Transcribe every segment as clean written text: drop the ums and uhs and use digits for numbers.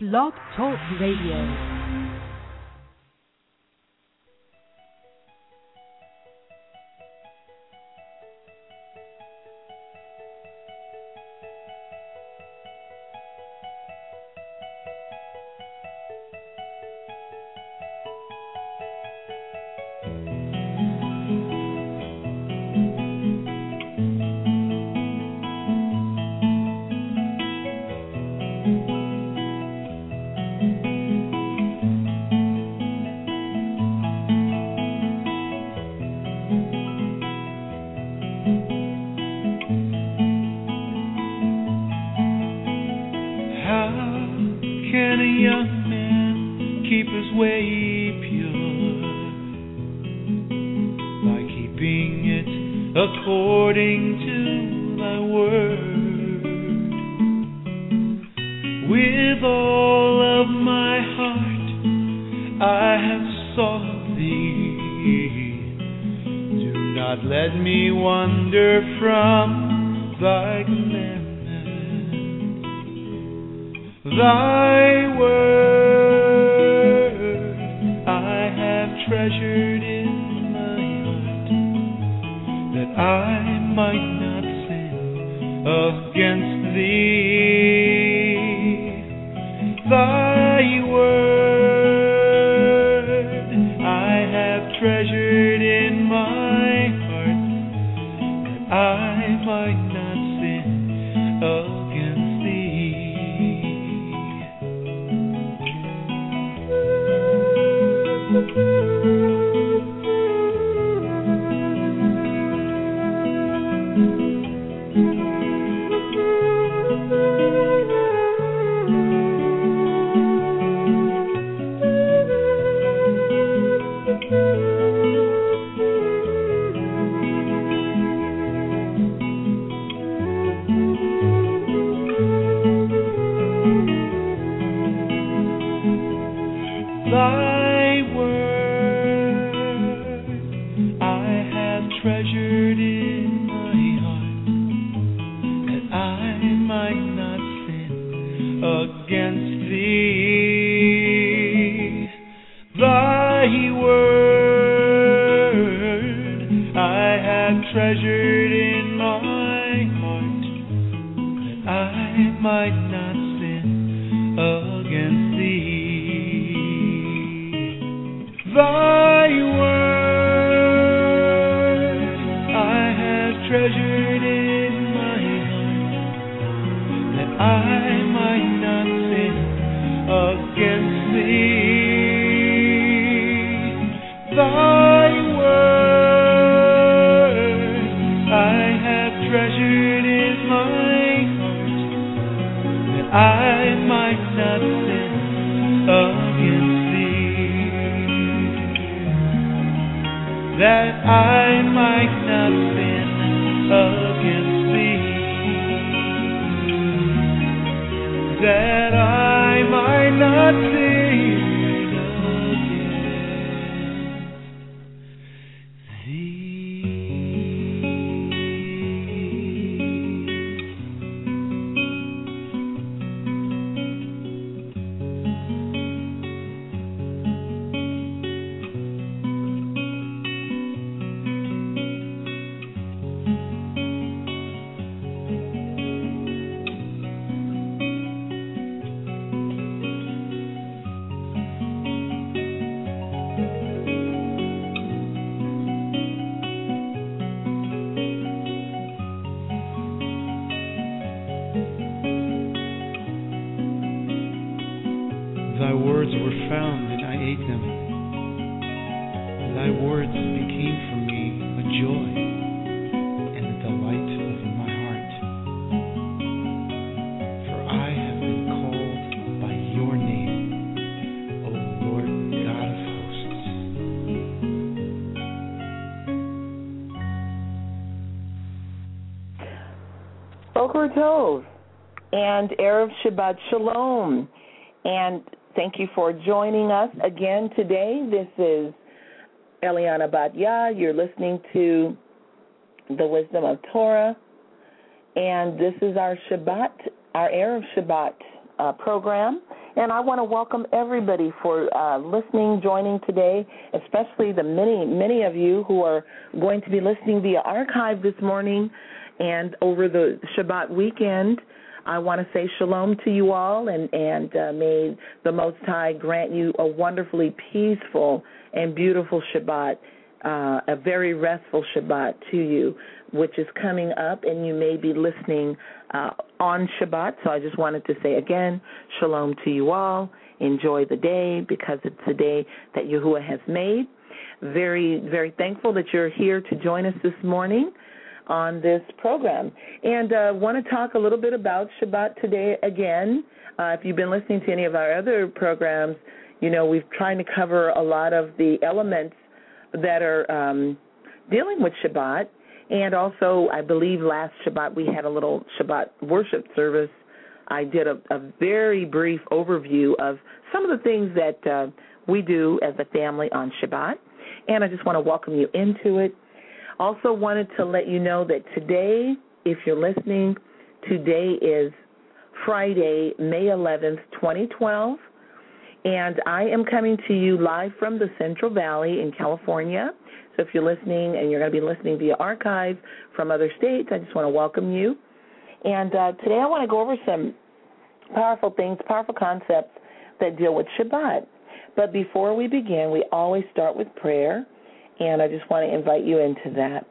Blog Talk Radio. Boker Tov and Erev Shabbat Shalom. And thank you for joining us again today. This is Eliana Batya. You're listening to The Wisdom of Torah. And this is our Shabbat, our Erev Shabbat program. And I want to welcome everybody for listening, joining today, especially the many of you who are going to be listening via archive this morning and over the Shabbat weekend. I want to say shalom to you all, and may the Most High grant you a wonderfully peaceful and beautiful Shabbat, a very restful Shabbat to you, which is coming up, and you may be listening on Shabbat. So I just wanted to say again, shalom to you all. Enjoy the day because it's a day that Yahuwah has made. Very, very thankful that you're here to join us this morning on this program. And want to talk a little bit about Shabbat today again. If you've been listening to any of our other programs, you know we've tried to cover a lot of the elements that are dealing with Shabbat. And also, I believe last Shabbat we had a little Shabbat worship service. I did a very brief overview of some of the things that we do as a family on Shabbat. And I just want to welcome you into it. Also wanted to let you know that today, if you're listening, today is Friday, May 11th, 2012. And I am coming to you live from the Central Valley in California. So if you're listening and you're going to be listening via archive from other states, I just want to welcome you. And today I want to go over some powerful things, powerful concepts that deal with Shabbat. But before we begin, we always start with prayer, and I just want to invite you into that.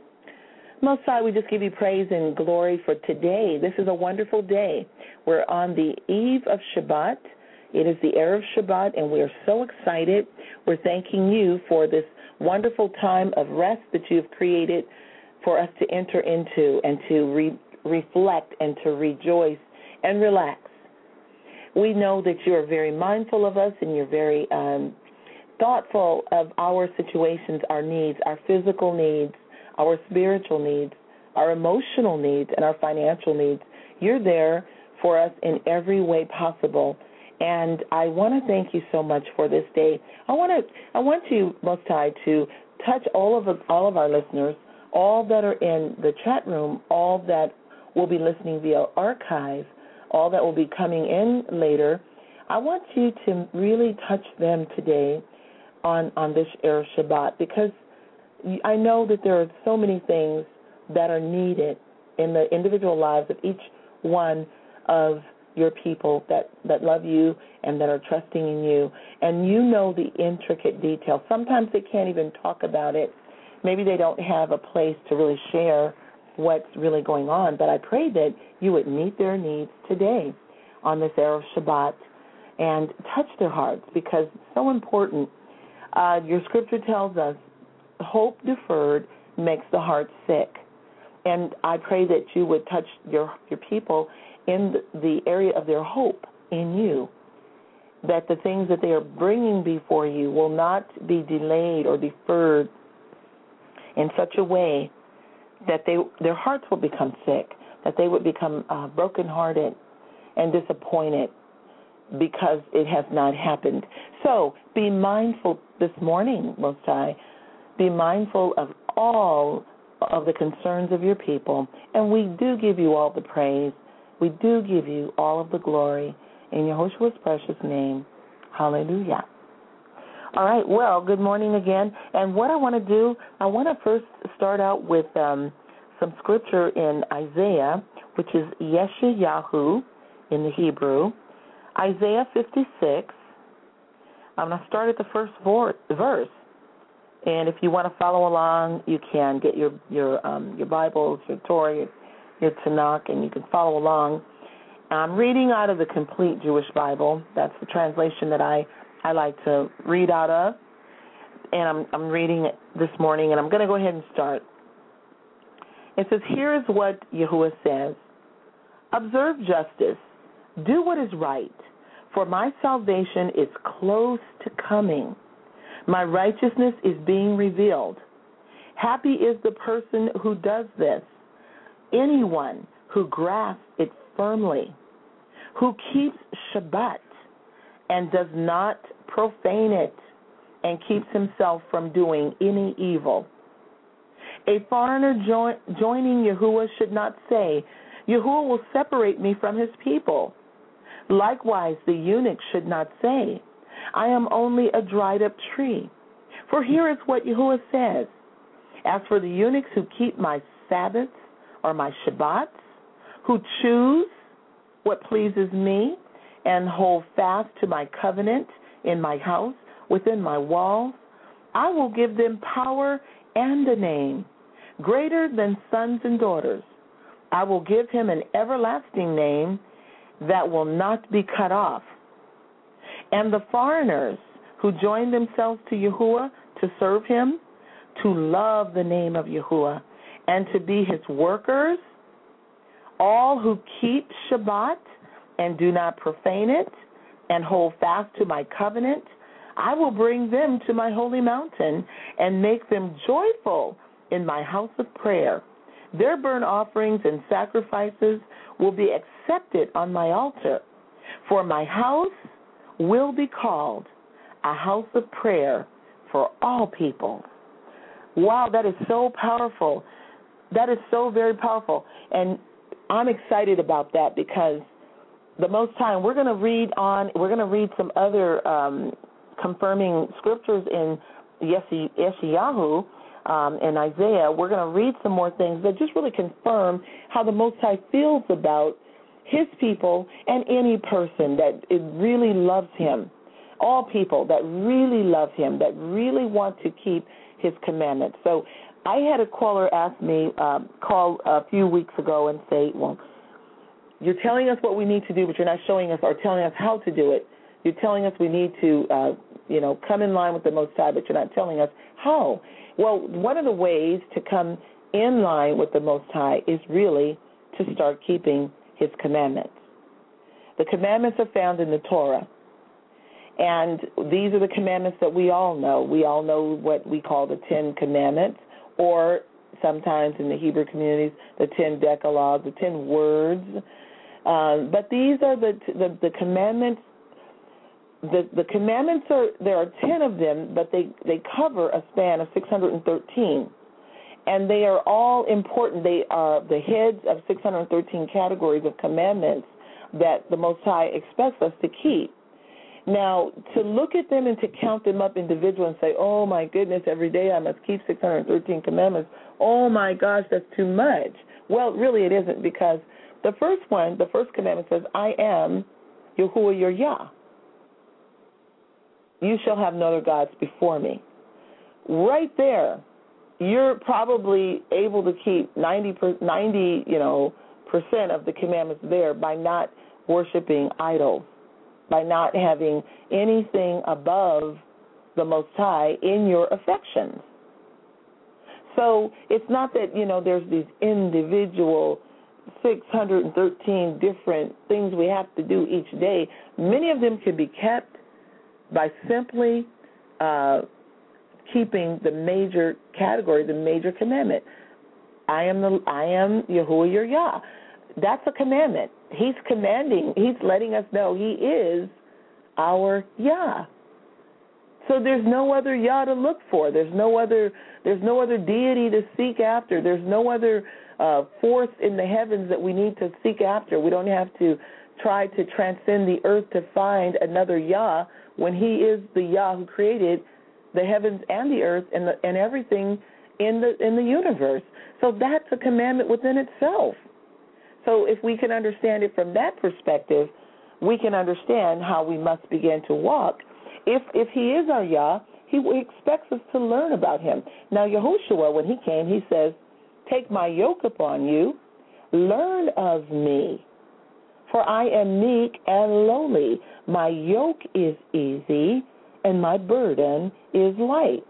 Most High, we just give you praise and glory for today. This is a wonderful day. We're on the eve of Shabbat. It is the Erev Shabbat, and we are so excited. We're thanking you for this wonderful time of rest that you've created for us to enter into and to reflect and to rejoice and relax. We know that you are very mindful of us and you're very thoughtful of our situations, our needs, our physical needs, our spiritual needs, our emotional needs, and our financial needs. You're there for us in every way possible. And I want to thank you so much for this day. I want you, Most High, to touch all of our listeners, all that are in the chat room, all that will be listening via archive, all that will be coming in later. I want you to really touch them today on this Erev Shabbat, because I know that there are so many things that are needed in the individual lives of each one of your people that love you and that are trusting in you. And you know the intricate details. Sometimes they can't even talk about it. Maybe they don't have a place to really share what's really going on. But I pray that you would meet their needs today on this Erev Shabbat and touch their hearts, because it's so important. Your scripture tells us hope deferred makes the heart sick. And I pray that you would touch your people in the area of their hope in you, that the things that they are bringing before you will not be delayed or deferred in such a way that their hearts will become sick, that they would become brokenhearted and disappointed because it has not happened. So be mindful this morning, Most High. Be mindful of all of the concerns of your people, and we do give you all the praise. We do give you all of the glory in Yahushua's precious name. Hallelujah. All right, well, good morning again. And what I want to do, I want to first start out with some scripture in Isaiah, which is Yeshayahu in the Hebrew. Isaiah 56. I'm going to start at the first verse. And if you want to follow along, you can get your Bibles, your Torah, your Tanakh, and you can follow along. I'm reading out of the Complete Jewish Bible. That's the translation that I like to read out of. And I'm reading it this morning, and I'm going to go ahead and start. It says, "Here is what Yahuwah says. Observe justice. Do what is right, for my salvation is close to coming. My righteousness is being revealed. Happy is the person who does this, anyone who grasps it firmly, who keeps Shabbat and does not profane it, and keeps himself from doing any evil. A foreigner joining Yahuwah should not say, Yahuwah will separate me from his people. Likewise, the eunuch should not say, I am only a dried-up tree. For here is what Yahuwah says, as for the eunuchs who keep my Sabbaths or my Shabbats, who choose what pleases me and hold fast to my covenant in my house, within my walls, I will give them power and a name, greater than sons and daughters. I will give him an everlasting name that will not be cut off. And the foreigners who join themselves to Yahuwah to serve him, to love the name of Yahuwah, and to be his workers, all who keep Shabbat and do not profane it, and hold fast to my covenant, I will bring them to my holy mountain and make them joyful in my house of prayer. Their burnt offerings and sacrifices will be accepted on my altar, for my house will be called a house of prayer for all people. Wow, that is so powerful. That is so very powerful. And I'm excited about that because the Most High, we're going to read some other confirming scriptures in Yeshayahu and Isaiah. We're going to read some more things that just really confirm how the Most High feels about his people and any person that really loves him. All people that really love him, that really want to keep his commandments. So I had a caller ask me, call a few weeks ago and say, well, you're telling us what we need to do, but you're not showing us or telling us how to do it. You're telling us we need to, come in line with the Most High, but you're not telling us how. Well, one of the ways to come in line with the Most High is really to start keeping his commandments. The commandments are found in the Torah, and these are the commandments that we all know. We all know what we call the 10 Commandments, or sometimes in the Hebrew communities, the 10 Decalogues, the 10 words. But these are the commandments. The commandments there are 10 of them, but they cover a span of 613. And they are all important. They are the heads of 613 categories of commandments that the Most High expects us to keep. Now, to look at them and to count them up individually and say, oh, my goodness, every day I must keep 613 commandments. Oh, my gosh, that's too much. Well, really it isn't, because the first commandment says, I am Yahuwah your Yah. You shall have no other gods before me. Right there, you're probably able to keep 90% of the commandments there by not worshiping idols, by not having anything above the Most High in your affections. So it's not that, there's these individual 613 different things we have to do each day. Many of them can be kept by simply keeping the major category, the major commandment. I am Yahuwah your Yah. That's a commandment. He's commanding. He's letting us know he is our Yah. So there's no other Yah to look for. There's no other deity to seek after. There's no other force in the heavens that we need to seek after. We don't have to try to transcend the earth to find another Yah when he is the Yah who created the heavens and the earth and everything in the universe. So that's a commandment within itself. So if we can understand it from that perspective, we can understand how we must begin to walk. If he is our Yah, he expects us to learn about him. Now, Yahushua, when he came, he says, take my yoke upon you, learn of me, for I am meek and lowly. My yoke is easy, and my burden is light.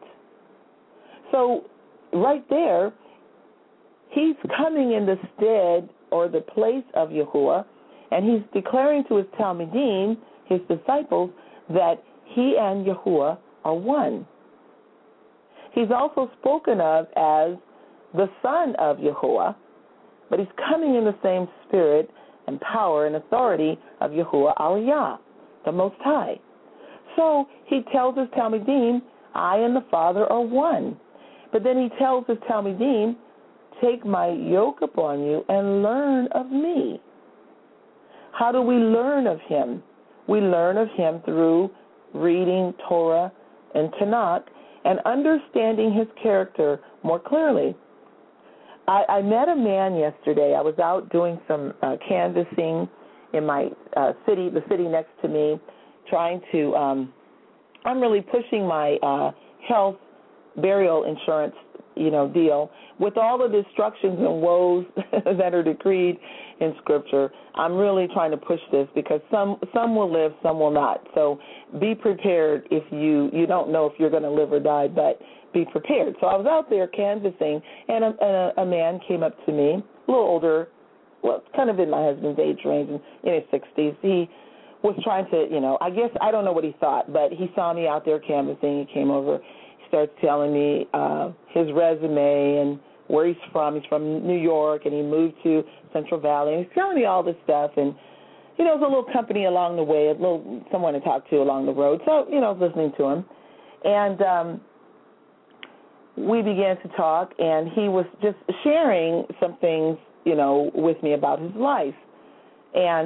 So right there, he's coming in the stead or the place of Yahuwah, and he's declaring to his Talmidim, his disciples, that he and Yahuwah are one. He's also spoken of as the Son of Yahuwah, but he's coming in the same spirit and power and authority of Yahuwah our Yah, the Most High. So he tells his Talmidim, I and the Father are one. But then he tells his Talmidim, take my yoke upon you and learn of me. How do we learn of him? We learn of him through reading Torah and Tanakh and understanding his character more clearly. I met a man yesterday. I was out doing some canvassing in my city, the city next to me, trying to, I'm really pushing my health burial insurance, deal. With all the destructions and woes that are decreed in Scripture, I'm really trying to push this because some will live, some will not. So be prepared if you don't know if you're going to live or die, but be prepared. So I was out there canvassing, and a man came up to me, a little older, well, kind of in my husband's age range, in his 60s. He was trying to, I guess, I don't know what he thought, but he saw me out there canvassing. He came over. Starts telling me his resume and where he's from. He's from New York, and he moved to Central Valley. And he's telling me all this stuff, and it was a little company along the way, someone to talk to along the road. So I was listening to him, and we began to talk, and he was just sharing some things, with me about his life, and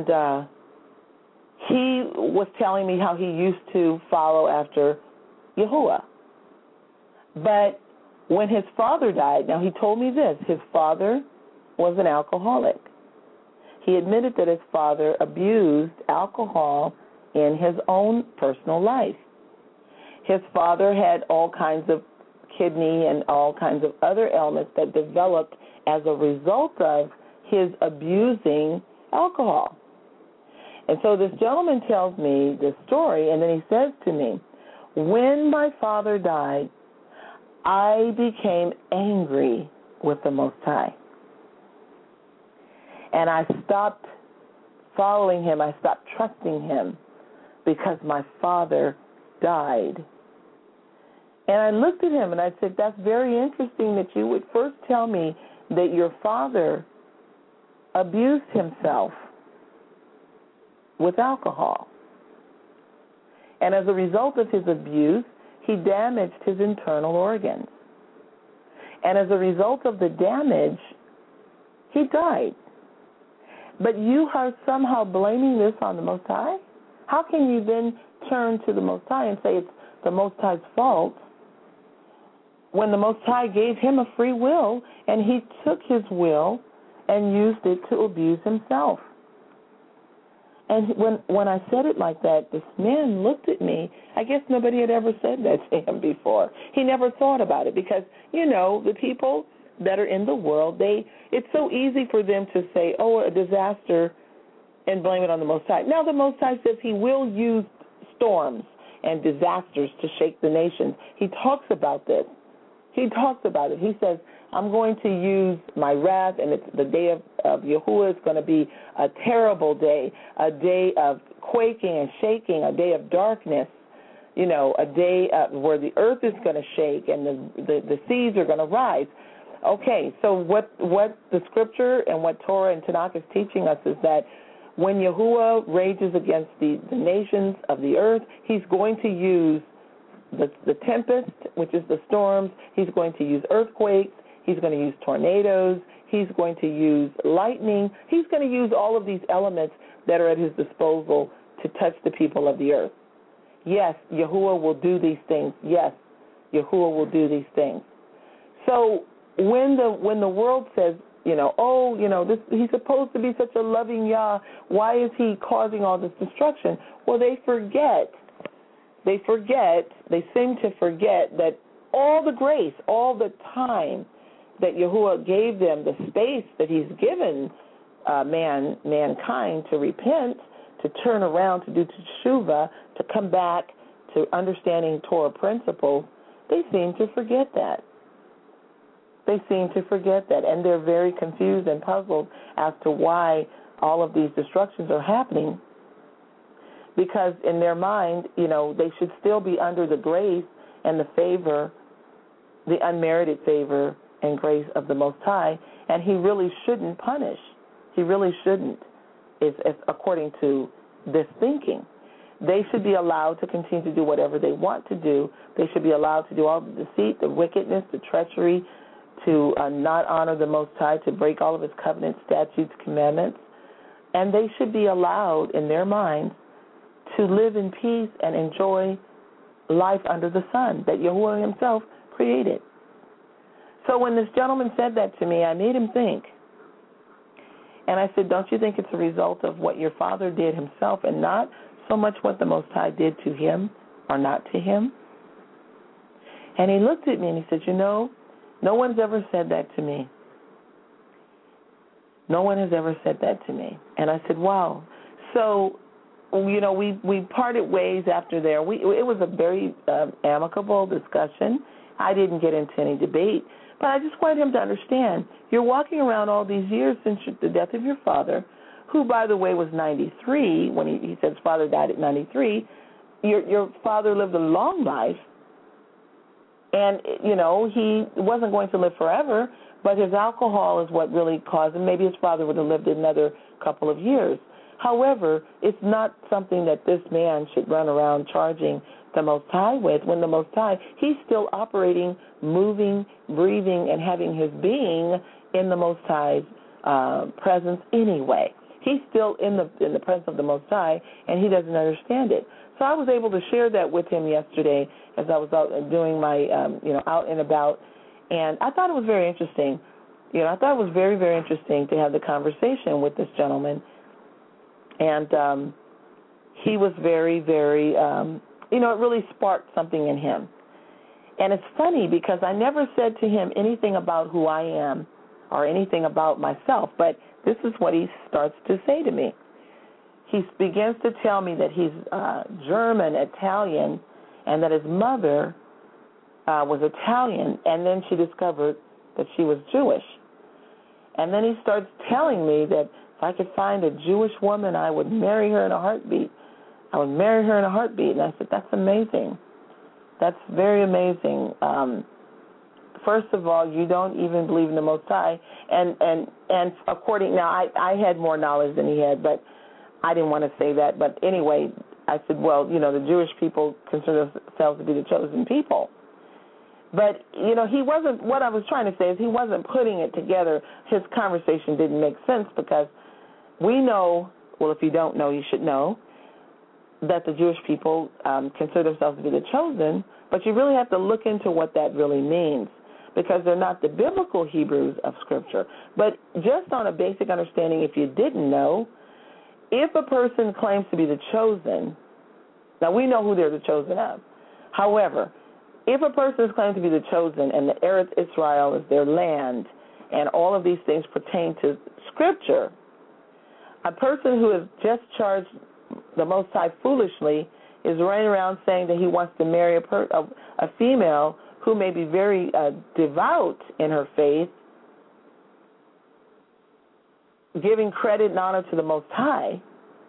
he was telling me how he used to follow after Yahuwah. But when his father died, now he told me this, his father was an alcoholic. He admitted that his father abused alcohol in his own personal life. His father had all kinds of kidney and all kinds of other ailments that developed as a result of his abusing alcohol. And so this gentleman tells me this story, and then he says to me, when my father died, I became angry with the Most High. And I stopped following him. I stopped trusting him because my father died. And I looked at him and I said, that's very interesting that you would first tell me that your father abused himself with alcohol. And as a result of his abuse, he damaged his internal organs. And as a result of the damage, he died. But you are somehow blaming this on the Most High? How can you then turn to the Most High and say it's the Most High's fault when the Most High gave him a free will and he took his will and used it to abuse himself? And when I said it like that, this man looked at me. I guess nobody had ever said that to him before. He never thought about it because, the people that are in the world, it's so easy for them to say, oh, a disaster, and blame it on the Most High. Now the Most High says he will use storms and disasters to shake the nations. He talks about this. He talks about it. He says, I'm going to use my wrath, and it's the day of Yahuwah is going to be a terrible day, a day of quaking and shaking, a day of darkness, a day where the earth is going to shake and the seas are going to rise. Okay, so what the Scripture and what Torah and Tanakh is teaching us is that when Yahuwah rages against the nations of the earth, he's going to use the tempest, which is the storms. He's going to use earthquakes. He's going to use tornadoes. He's going to use lightning. He's going to use all of these elements that are at his disposal to touch the people of the earth. Yes, Yahuwah will do these things. Yes, Yahuwah will do these things. So when the world says, he's supposed to be such a loving Yah, why is he causing all this destruction? Well, they seem to forget that all the grace, all the time that Yahuwah gave them, the space that he's given mankind to repent, to turn around, to do teshuvah, to come back to understanding Torah principles, they seem to forget that. And they're very confused and puzzled as to why all of these destructions are happening. Because in their mind, they should still be under the grace and the favor, the unmerited favor and grace of the Most High, and he really shouldn't punish. He really shouldn't, if according to this thinking. They should be allowed to continue to do whatever they want to do. They should be allowed to do all the deceit, the wickedness, the treachery, to not honor the Most High, to break all of his covenants, statutes, commandments. and they should be allowed in their minds to live in peace and enjoy life under the sun that Yahuwah himself created. So when this gentleman said that to me, I made him think. And I said, don't you think it's a result of what your father did himself and not so much what the Most High did to him or not to him? And he looked at me and he said, no one's ever said that to me. No one has ever said that to me. And I said, wow. So, we parted ways after there. It was a very amicable discussion. I didn't get into any debate. But I just wanted him to understand, you're walking around all these years since the death of your father, who, by the way, was 93 when he said his father died at 93. Your father lived a long life, and, he wasn't going to live forever, but his alcohol is what really caused him. Maybe his father would have lived another couple of years. However, it's not something that this man should run around charging the Most High with, when the Most High, he's still operating, moving, breathing, and having his being in the Most High's presence anyway. He's still in the presence of the Most High, and he doesn't understand it. So I was able to share that with him yesterday as I was out doing my, out and about, and I thought it was very interesting. I thought it was very, very interesting to have the conversation with this gentleman, and he was very, very, it really sparked something in him. And it's funny because I never said to him anything about who I am or anything about myself, but this is what he starts to say to me. He begins to tell me that he's German, Italian, and that his mother was Italian, and then she discovered that she was Jewish. And then he starts telling me that if I could find a Jewish woman, I would marry her in a heartbeat. I would marry her in a heartbeat. And I said, that's amazing. That's very amazing. First of all, you don't even believe in the Most High. And according, now I had more knowledge than he had, but I didn't want to say that. But anyway, I said, well, the Jewish people consider themselves to be the chosen people. But, he wasn't, what I was trying to say is he wasn't putting it together. His conversation didn't make sense because we know, well, if you don't know, you should know, that the Jewish people consider themselves to be the chosen, but you really have to look into what that really means because they're not the biblical Hebrews of Scripture. But just on a basic understanding, if you didn't know, if a person claims to be the chosen, now we know who they're the chosen of. However, if a person is claimed to be the chosen and the Eretz Israel is their land and all of these things pertain to Scripture, a person who has just charged the Most High foolishly is running around saying that he wants to marry a female who may be very devout in her faith, giving credit and honor to the Most High.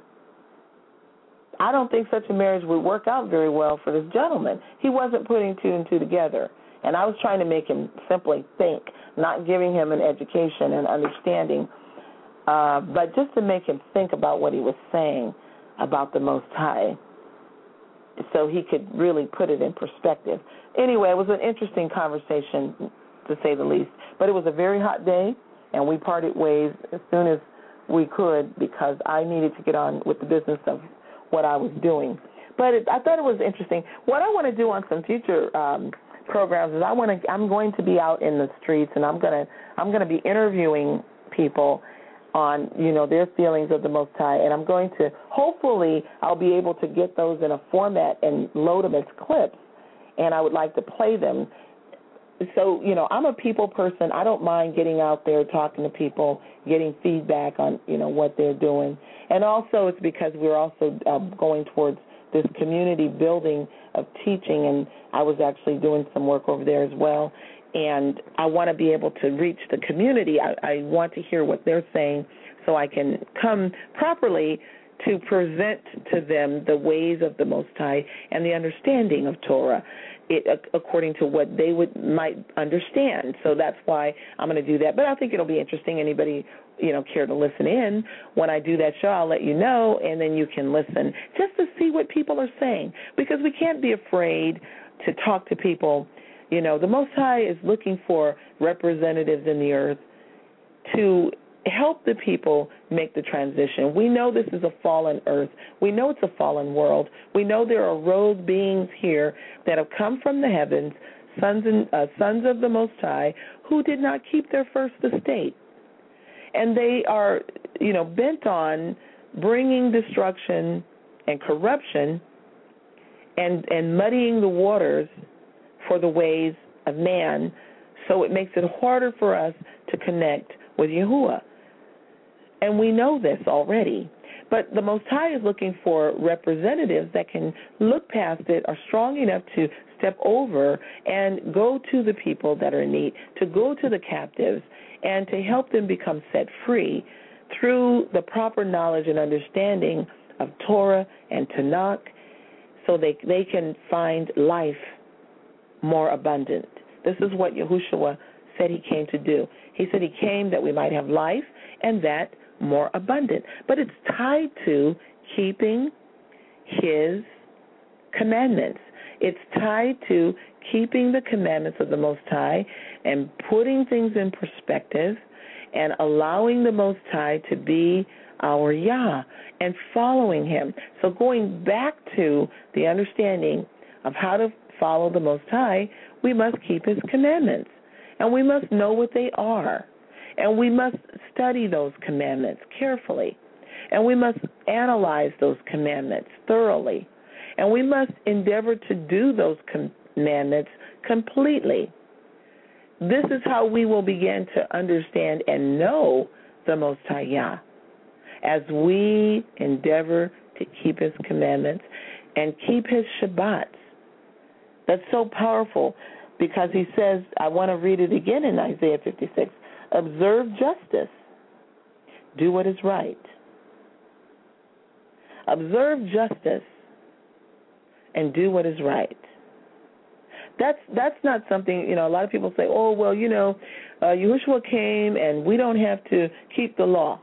I don't think such a marriage would work out very well for this gentleman. He wasn't putting two and two together. And I was trying to make him simply think, not giving him an education and understanding, but just to make him think about what he was saying about the Most High so he could really put it in perspective. Anyway, it was an interesting conversation, to say the least. But it was a very hot day, and we parted ways as soon as we could because I needed to get on with the business of what I was doing. But I thought it was interesting. What I want to do on some future programs is I'm going to be out in the streets, and I'm going to be interviewing people on, their feelings of the Most High, and I'm going to, hopefully, I'll be able to get those in a format and load them as clips, and I would like to play them. So, I'm a people person. I don't mind getting out there, talking to people, getting feedback on, what they're doing. And also it's because we're also going towards this community building of teaching, and I was actually doing some work over there as well. And I want to be able to reach the community. I want to hear what they're saying so I can come properly to present to them the ways of the Most High and the understanding of Torah, according to what they might understand. So that's why I'm going to do that. But I think it'll be interesting. Anybody, care to listen in, when I do that show, I'll let you know, and then you can listen just to see what people are saying, because we can't be afraid to talk to people. The Most High is looking for representatives in the earth to help the people make the transition. We know this is a fallen earth. We know it's a fallen world. We know there are rogue beings here that have come from the heavens, sons of the Most High, who did not keep their first estate. And they are, bent on bringing destruction and corruption and muddying the waters for the ways of man, so it makes it harder for us to connect with Yahuwah. And we know this already. But the Most High is looking for representatives that can look past it, are strong enough to step over and go to the people that are in need, to go to the captives, and to help them become set free through the proper knowledge and understanding of Torah and Tanakh, so they can find life more abundant. This is what Yahushua said he came to do. He said he came that we might have life, and that more abundant. But it's tied to keeping his commandments. It's tied to keeping the commandments of the Most High and putting things in perspective and allowing the Most High to be our Yah and following him. So going back to the understanding of how to follow the Most High, we must keep his commandments. And we must know what they are. And we must study those commandments carefully. And we must analyze those commandments thoroughly. And we must endeavor to do those commandments completely. This is how we will begin to understand and know the Most High Yah, as we endeavor to keep his commandments and keep his Shabbats. That's so powerful, because he says, I want to read it again in Isaiah 56, observe justice, do what is right. Observe justice and do what is right. That's not something, a lot of people say, oh, well, Yahushua came and we don't have to keep the law.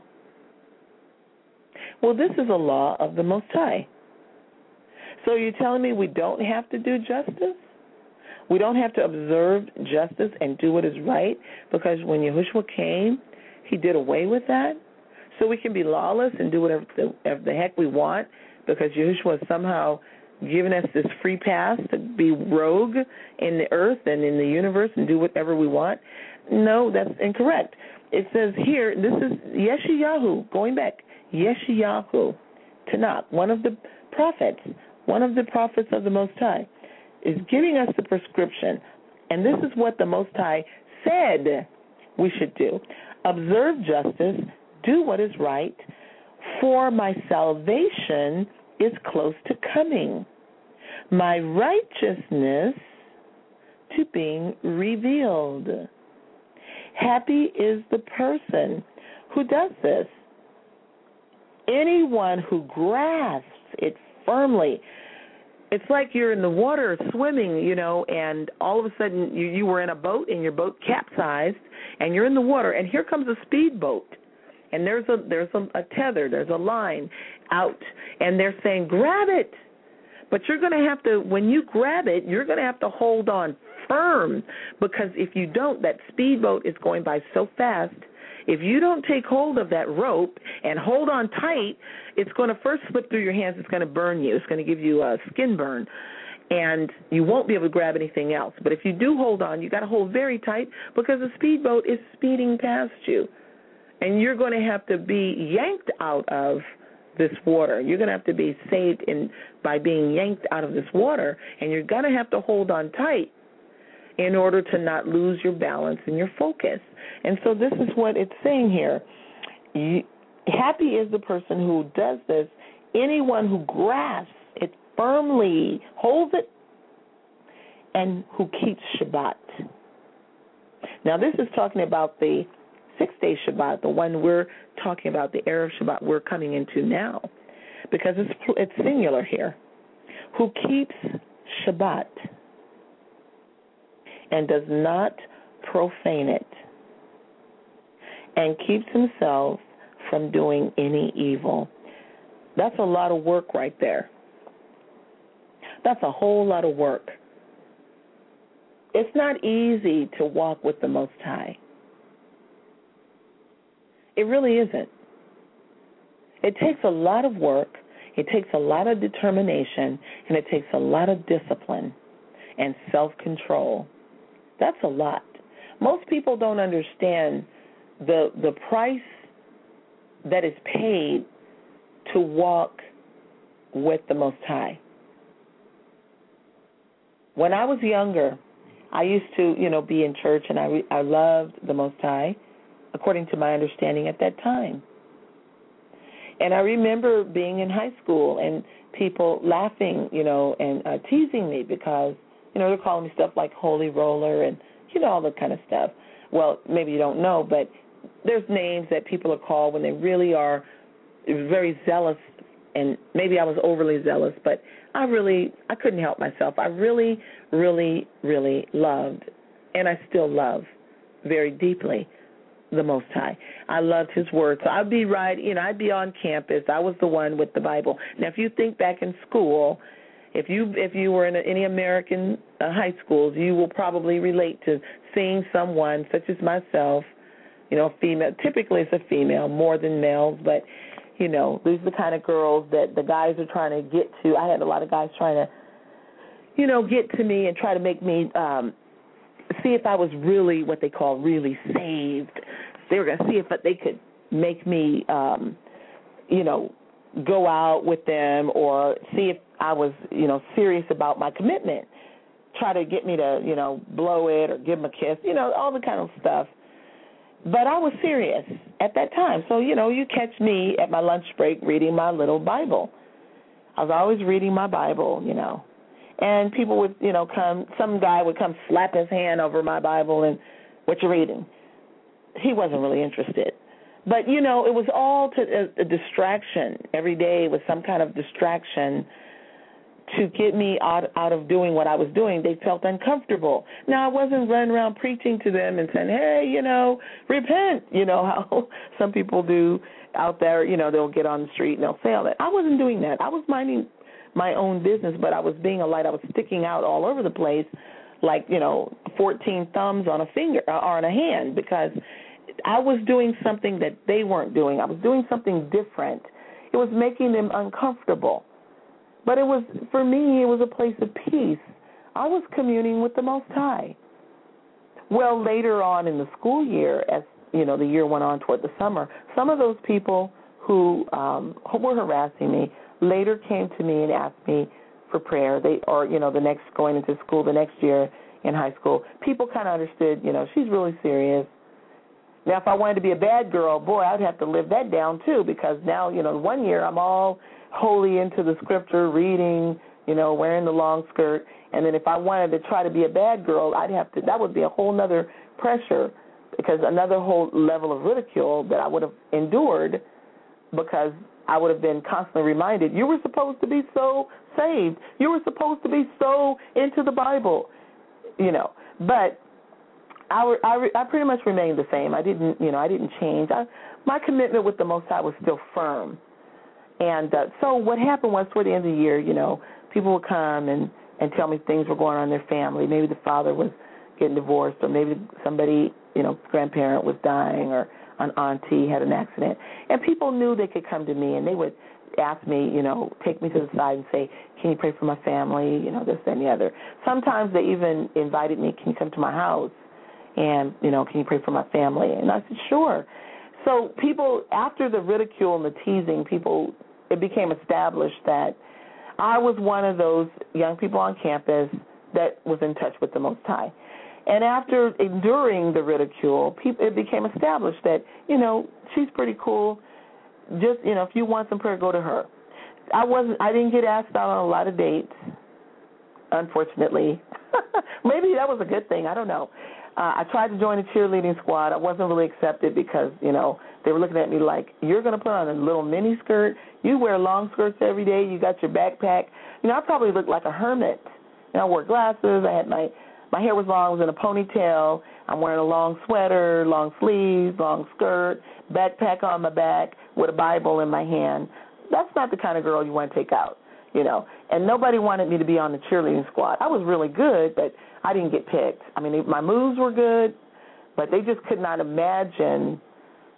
Well, this is a law of the Most High. So you're telling me we don't have to do justice? We don't have to observe justice and do what is right, because when Yahushua came, he did away with that? So we can be lawless and do whatever the heck we want because Yahushua has somehow given us this free pass to be rogue in the earth and in the universe and do whatever we want? No, that's incorrect. It says here, this is Yeshayahu, going back, Yeshayahu, Tanakh, one of the prophets of the Most High, is giving us the prescription. And this is what the Most High said we should do. Observe justice, do what is right, for my salvation is close to coming, my righteousness to being revealed. Happy is the person who does this. Anyone who grasps it firmly. It's like you're in the water swimming, and all of a sudden you were in a boat and your boat capsized and you're in the water, and here comes a speedboat. And there's a tether, there's a line out, and they're saying, grab it. But you're going to have to, when you grab it, you're going to have to hold on firm, because if you don't, that speedboat is going by so fast. If you don't take hold of that rope and hold on tight, it's going to first slip through your hands. It's going to burn you. It's going to give you a skin burn, and you won't be able to grab anything else. But if you do hold on, you got to hold very tight, because the speedboat is speeding past you. And you're going to have to be yanked out of this water. You're going to have to be saved by being yanked out of this water, and you're going to have to hold on tight in order to not lose your balance and your focus. And so this is what it's saying here. Happy is the person who does this, anyone who grasps it firmly, holds it, and who keeps Shabbat. Now this is talking about the 6-day Shabbat, the one we're talking about, the Erev Shabbat we're coming into now, because it's singular here. Who keeps Shabbat and does not profane it, and keeps himself from doing any evil. That's a lot of work right there. That's a whole lot of work. It's not easy to walk with the Most High. It really isn't. It takes a lot of work, it takes a lot of determination, and it takes a lot of discipline and self-control. That's a lot. Most people don't understand the price that is paid to walk with the Most High. When I was younger, I used to, be in church, and I loved the Most High, according to my understanding at that time. And I remember being in high school and people laughing, and teasing me because, they're calling me stuff like holy roller and, all that kind of stuff. Well, maybe you don't know, but there's names that people are called when they really are very zealous, and maybe I was overly zealous, but I couldn't help myself. I really, really, really loved, and I still love very deeply, the Most High. I loved His Word. So I'd be I'd be on campus. I was the one with the Bible. Now, if you think back in school, if you were in any American high schools, you will probably relate to seeing someone such as myself, female. Typically, it's a female more than males, but these are the kind of girls that the guys are trying to get to. I had a lot of guys trying to, get to me and try to make me see if I was really what they call really saved. They were going to see if they could make me, go out with them or see if I was, serious about my commitment. Try to get me to, blow it or give them a kiss, all the kind of stuff. But I was serious at that time. So, you catch me at my lunch break reading my little Bible. I was always reading my Bible, And people would, some guy would come slap his hand over my Bible and, what you reading? He wasn't really interested. But, it was all a distraction. Every day was some kind of distraction to get me out of doing what I was doing. They felt uncomfortable. Now, I wasn't running around preaching to them and saying, hey, repent, how some people do out there. They'll get on the street and they'll say all that. I wasn't doing that. I was minding my own business, but I was being a light. I was sticking out all over the place like, 14 thumbs on a finger or on a hand because I was doing something that they weren't doing. I was doing something different. It was making them uncomfortable. But for me, it was a place of peace. I was communing with the Most High. Well, later on in the school year, as the year went on toward the summer, some of those people who were harassing me later came to me and asked me for prayer. Going into school the next year in high school, people kind of understood, she's really serious. Now, if I wanted to be a bad girl, boy, I'd have to live that down too, because now, one year I'm all wholly into the scripture, reading, wearing the long skirt, and then if I wanted to try to be a bad girl, that would be a whole nother pressure, because another whole level of ridicule that I would have endured, because I would have been constantly reminded, you were supposed to be so saved, you were supposed to be so into the Bible, but I pretty much remained the same. I didn't change. My commitment with the Most High was still firm. And so what happened was toward the end of the year, people would come and tell me things were going on in their family. Maybe the father was getting divorced, or maybe somebody, grandparent was dying, or an auntie had an accident. And people knew they could come to me, and they would ask me, take me to the side and say, can you pray for my family, this, that, and the other. Sometimes they even invited me, can you come to my house? And, can you pray for my family? And I said, sure. So people, after the ridicule and the teasing, it became established that I was one of those young people on campus that was in touch with the Most High. And after enduring the ridicule, it became established that, she's pretty cool. Just, if you want some prayer, go to her. I didn't get asked out on a lot of dates, unfortunately. Maybe that was a good thing. I don't know. I tried to join a cheerleading squad. I wasn't really accepted because, they were looking at me like, you're going to put on a little mini skirt. You wear long skirts every day. You got your backpack. I probably looked like a hermit. I wore glasses. I had my hair was long. I was in a ponytail. I'm wearing a long sweater, long sleeves, long skirt, backpack on my back with a Bible in my hand. That's not the kind of girl you want to take out, And nobody wanted me to be on the cheerleading squad. I was really good, but I didn't get picked. I mean, my moves were good, but they just could not imagine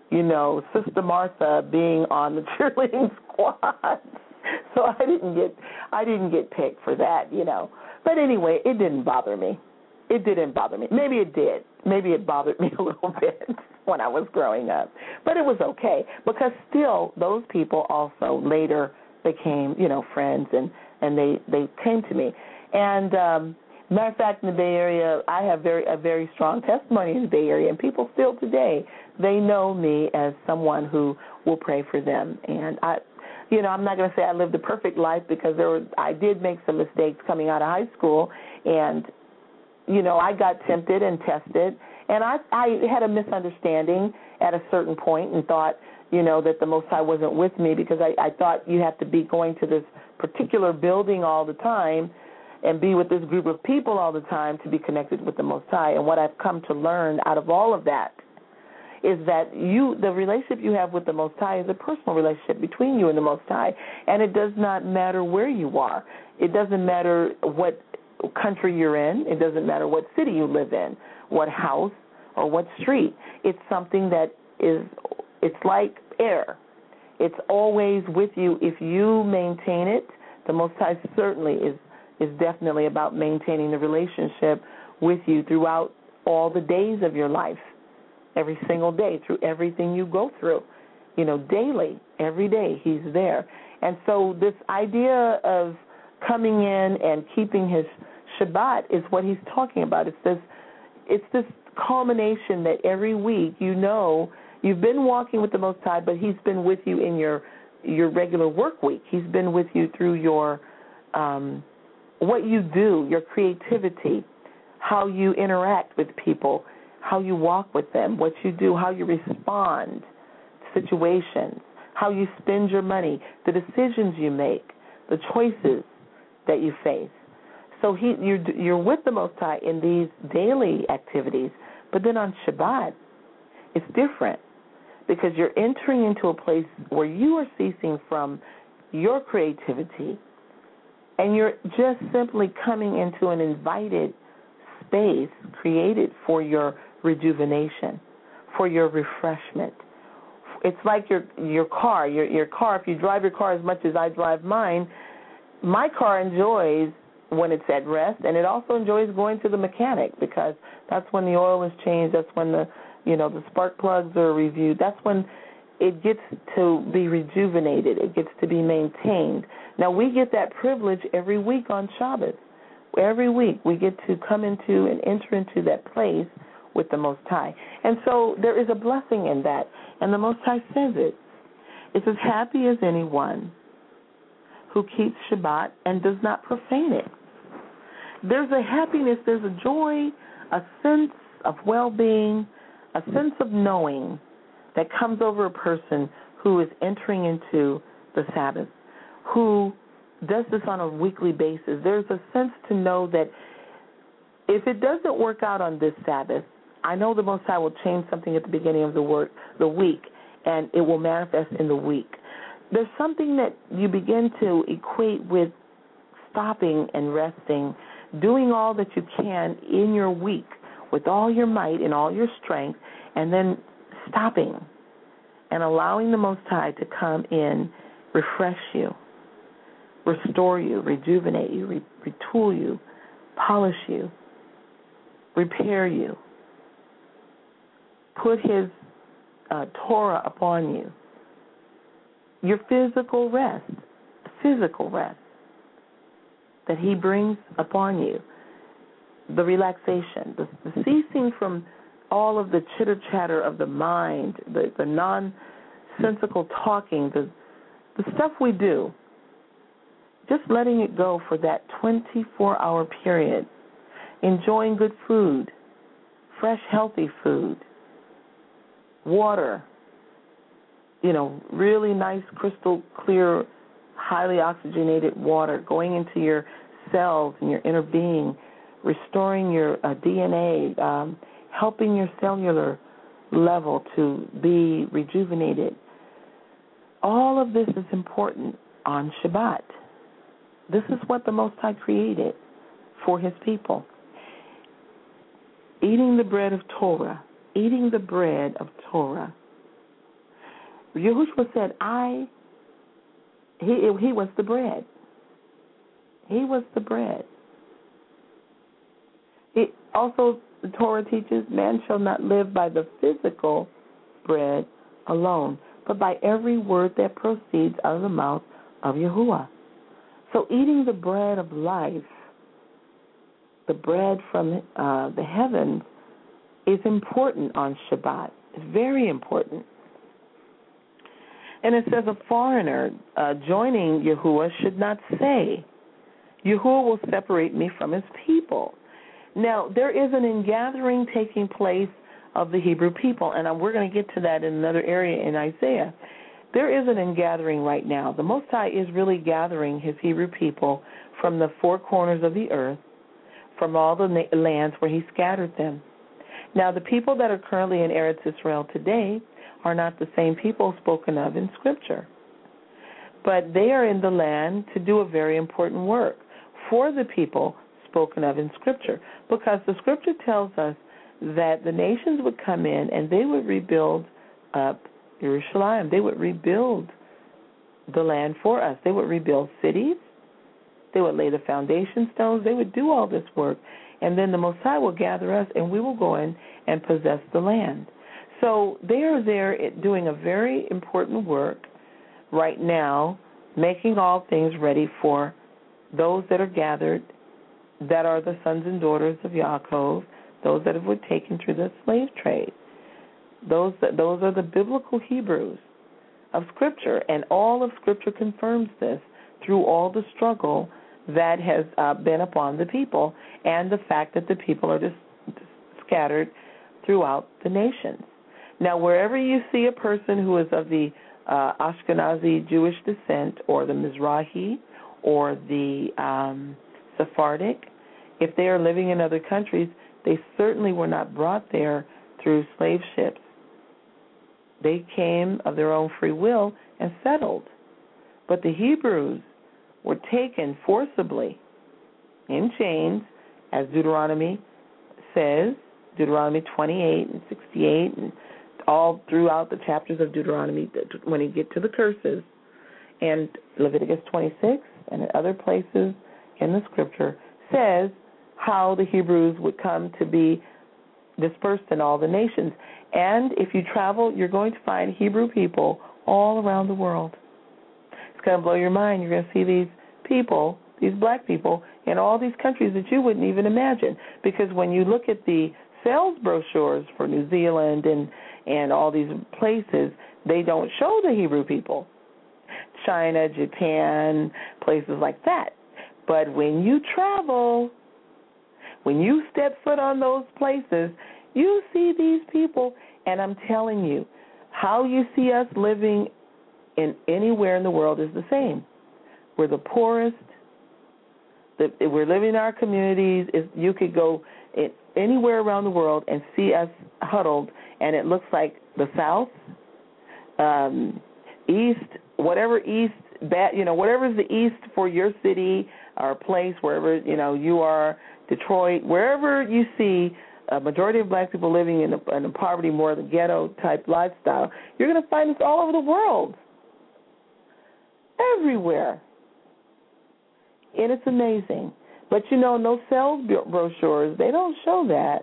Sister Martha being on the cheerleading squad. So I didn't get picked for that, But anyway, it didn't bother me. Maybe it did. Maybe it bothered me a little bit when I was growing up. But it was okay because still those people also later became, friends and they came to me. And matter of fact, in the Bay Area, I have a very strong testimony in the Bay Area, and people still today, they know me as someone who will pray for them. And I'm not going to say I lived a perfect life because I did make some mistakes coming out of high school, and I got tempted and tested, and I had a misunderstanding at a certain point and thought, that the Most High wasn't with me because I thought you have to be going to this particular building all the time and be with this group of people all the time to be connected with the Most High. And what I've come to learn out of all of that is that the relationship you have with the Most High is a personal relationship between you and the Most High, and it does not matter where you are. It doesn't matter what country you're in. It doesn't matter what city you live in, what house or what street. It's something that it's like air. It's always with you if you maintain it. The Most High certainly is definitely about maintaining the relationship with you throughout all the days of your life, every single day, through everything you go through, daily, every day he's there. And so this idea of coming in and keeping his Shabbat is what he's talking about. It's this culmination that every week you've been walking with the Most High, but he's been with you in your regular work week. He's been with you through your what you do, your creativity, how you interact with people, how you walk with them, what you do, how you respond to situations, how you spend your money, the decisions you make, the choices that you face. So you're with the Most High in these daily activities, but then on Shabbat, it's different because you're entering into a place where you are ceasing from your creativity and you're just simply coming into an invited space created for your rejuvenation, for your refreshment. It's like your car. Your car, if you drive your car as much as I drive mine, my car enjoys when it's at rest, and it also enjoys going to the mechanic because that's when the oil is changed, that's when the spark plugs are reviewed, that's when it gets to be rejuvenated, it gets to be maintained. Now, we get that privilege every week on Shabbos. Every week we get to come into and enter into that place with the Most High. And so there is a blessing in that, and the Most High says it. It's as happy as anyone who keeps Shabbat and does not profane it. There's a happiness, there's a joy, a sense of well-being, a sense of knowing that comes over a person who is entering into the Sabbath, who does this on a weekly basis. There's a sense to know that if it doesn't work out on this Sabbath, I know the Most High will change something at the beginning of the week, and it will manifest in the week. There's something that you begin to equate with stopping and resting, doing all that you can in your week with all your might and all your strength, and then stopping and allowing the Most High to come in, refresh you, restore you, rejuvenate you, retool you, polish you, repair you, put his Torah upon you. Your physical rest that he brings upon you, the relaxation, the ceasing from all of the chitter-chatter of the mind, the nonsensical talking, the stuff we do, just letting it go for that 24-hour period, enjoying good food, fresh, healthy food, water, really nice, crystal clear, highly oxygenated water going into your cells and your inner being, restoring your DNA, helping your cellular level to be rejuvenated. All of this is important on Shabbat. This is what the Most High created for his people. Eating the bread of Torah, Yahushua said, he was the bread. He was the bread. Also, the Torah teaches, man shall not live by the physical bread alone, but by every word that proceeds out of the mouth of Yahuwah. So eating the bread of life, the bread from the heavens, is important on Shabbat. It's very important. And it says a foreigner joining Yahuwah should not say, Yahuwah will separate me from his people. Now, there is an ingathering taking place of the Hebrew people, and we're going to get to that in another area in Isaiah. There is an ingathering right now. The Most High is really gathering his Hebrew people from the four corners of the earth, from all the lands where he scattered them. Now, the people that are currently in Eretz Israel today are not the same people spoken of in Scripture, but they are in the land to do a very important work for the people spoken of in Scripture, because the Scripture tells us that the nations would come in and they would rebuild Jerusalem. They would rebuild the land for us. They would rebuild cities. They would lay the foundation stones. They would do all this work. And then the Most High will gather us and we will go in and possess the land. So they are there doing a very important work right now, making all things ready for those that are gathered, that are the sons and daughters of Yaakov, those that were taken through the slave trade. Those are the biblical Hebrews of Scripture, and all of Scripture confirms this through all the struggle that has been upon the people and the fact that the people are just scattered throughout the nations. Now, wherever you see a person who is of the Ashkenazi Jewish descent, or the Mizrahi, or the Sephardic, if they are living in other countries, they certainly were not brought there through slave ships. They came of their own free will and settled. But the Hebrews were taken forcibly in chains, as Deuteronomy says, Deuteronomy 28 and 68, and all throughout the chapters of Deuteronomy when you get to the curses, and Leviticus 26 and other places in the Scripture says how the Hebrews would come to be dispersed in all the nations. And if you travel, you're going to find Hebrew people all around the world. It's going to blow your mind. You're going to see these people, these black people, in all these countries that you wouldn't even imagine. Because when you look at the sales brochures for New Zealand and all these places, they don't show the Hebrew people. China, Japan, places like that. But when you travel, when you step foot on those places, you see these people, and I'm telling you, how you see us living in anywhere in the world is the same. We're the poorest. We're living in our communities. You could go anywhere around the world and see us huddled, and it looks like the South, East, whatever East, whatever's the East for your city or place, wherever you are, Detroit, wherever you see a majority of black people living in a poverty, more the ghetto type lifestyle, you're going to find this all over the world, everywhere, and it's amazing. But no sales brochures, they don't show that.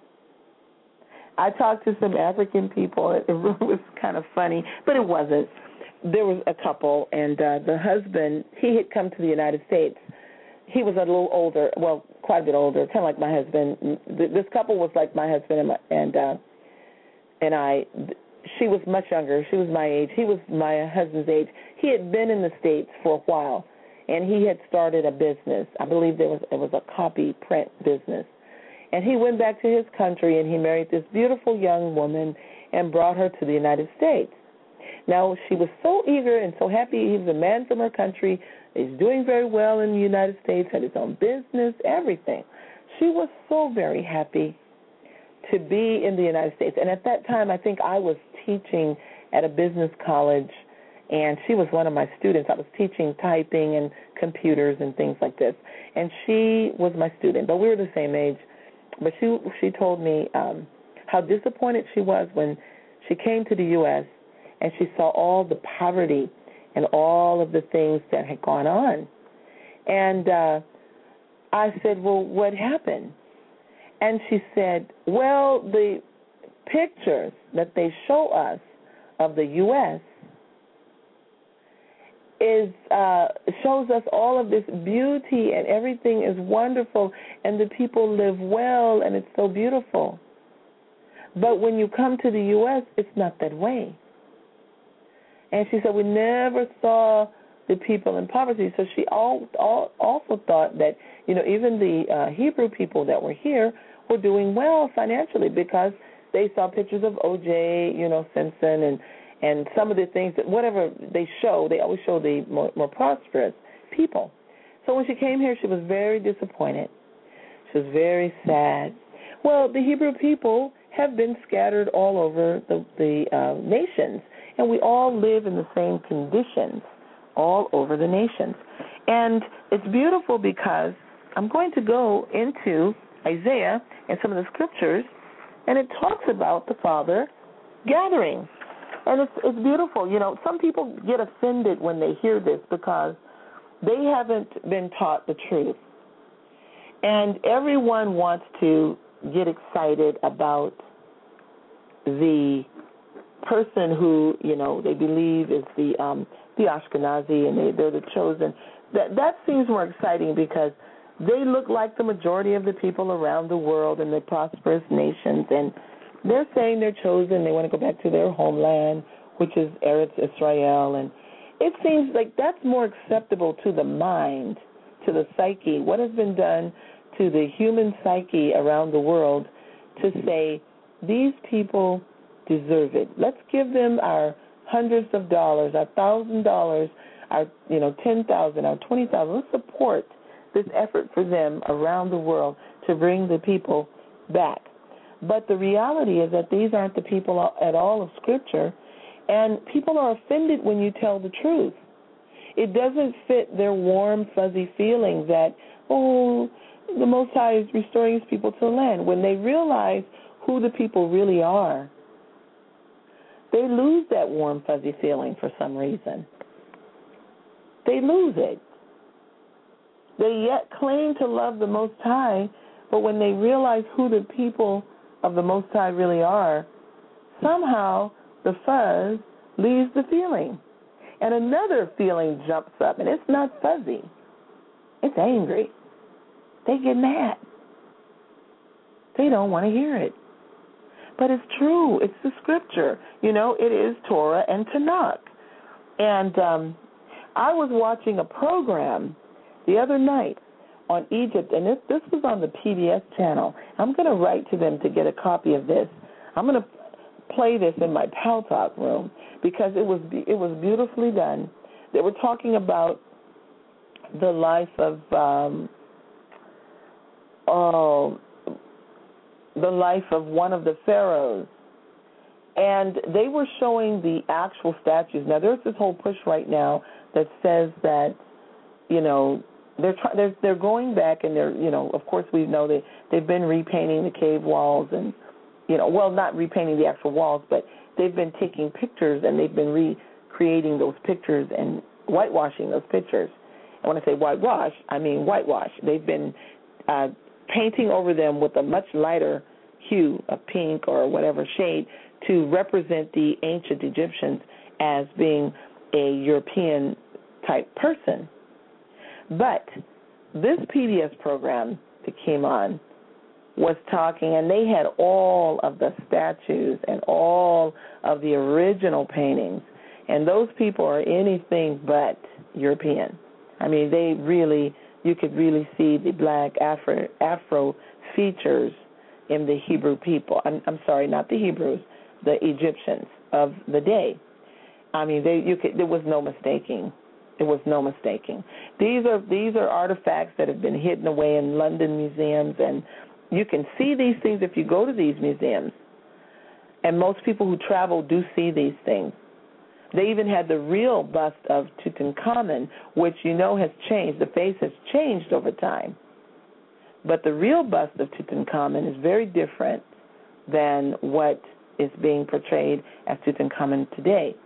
I talked to some African people. It was kind of funny, but it wasn't. There was a couple, and the husband, he had come to the United States. He was a little older, well, quite a bit older, kind of like my husband. This couple was like my husband and I. She was much younger. She was my age. He was my husband's age. He had been in the States for a while, and he had started a business. I believe it was a copy print business. And he went back to his country, and he married this beautiful young woman and brought her to the United States. Now, she was so eager and so happy. He was a man from her country. He's doing very well in the United States, had his own business, everything. She was so very happy to be in the United States. And at that time, I think I was teaching at a business college, and she was one of my students. I was teaching typing and computers and things like this. And she was my student, but we were the same age. But she told me how disappointed she was when she came to the U.S. and she saw all the poverty and all of the things that had gone on. And I said, well, what happened? And she said, well, the pictures that they show us of the U.S. shows us all of this beauty and everything is wonderful and the people live well and it's so beautiful. But when you come to the U.S., it's not that way. And she said, we never saw the people in poverty. So she also thought that, even the Hebrew people that were here were doing well financially because they saw pictures of O.J., Simpson and some of the things that whatever they show, they always show the more prosperous people. So when she came here, she was very disappointed. She was very sad. Well, the Hebrew people have been scattered all over the nations, and we all live in the same conditions all over the nations. And it's beautiful because I'm going to go into Isaiah and some of the scriptures, and it talks about the Father gathering. And it's beautiful. Some people get offended when they hear this because they haven't been taught the truth. And everyone wants to get excited about the person who, they believe is the Ashkenazi and they're the chosen. That seems more exciting because they look like the majority of the people around the world in the prosperous nations, and they're saying they're chosen. They want to go back to their homeland, which is Eretz Israel, and it seems like that's more acceptable to the mind, to the psyche. What has been done to the human psyche around the world to say these people deserve it. Let's give them our hundreds of dollars, our $1,000, our $10,000, our $20,000. Let's support this effort for them around the world to bring the people back. But the reality is that these aren't the people at all of Scripture, and people are offended when you tell the truth. It doesn't fit their warm, fuzzy feeling that, the Most High is restoring His people to the land. When they realize who the people really are, they lose that warm, fuzzy feeling for some reason. They lose it. They yet claim to love the Most High, but when they realize who the people of the Most High really are, somehow the fuzz leaves the feeling. And another feeling jumps up, and it's not fuzzy. It's angry. They get mad. They don't want to hear it. But it's true. It's the Scripture. It is Torah and Tanakh. And I was watching a program the other night on Egypt, and this was on the PBS channel. I'm going to write to them to get a copy of this. I'm going to play this in my Pal Talk room because it was beautifully done. They were talking about the life of one of the pharaohs, and they were showing the actual statues. Now, there's this whole push right now that says that, they're going back and they're, of course we know they've been repainting the cave walls and, not repainting the actual walls, but they've been taking pictures and they've been recreating those pictures and whitewashing those pictures. And when I say whitewash, I mean whitewash. They've been painting over them with a much lighter hue, a pink or whatever shade, to represent the ancient Egyptians as being a European-type person. But this PBS program that came on was talking, and they had all of the statues and all of the original paintings, and those people are anything but European. I mean, you could really see the black Afro features in the Hebrew people. I'm sorry, not the Hebrews, the Egyptians of the day. I mean, there was no mistaking. There was no mistaking. These are artifacts that have been hidden away in London museums, and you can see these things if you go to these museums. And most people who travel do see these things. They even had the real bust of Tutankhamun, which has changed. The face has changed over time. But the real bust of Tutankhamun is very different than what is being portrayed as Tutankhamun today.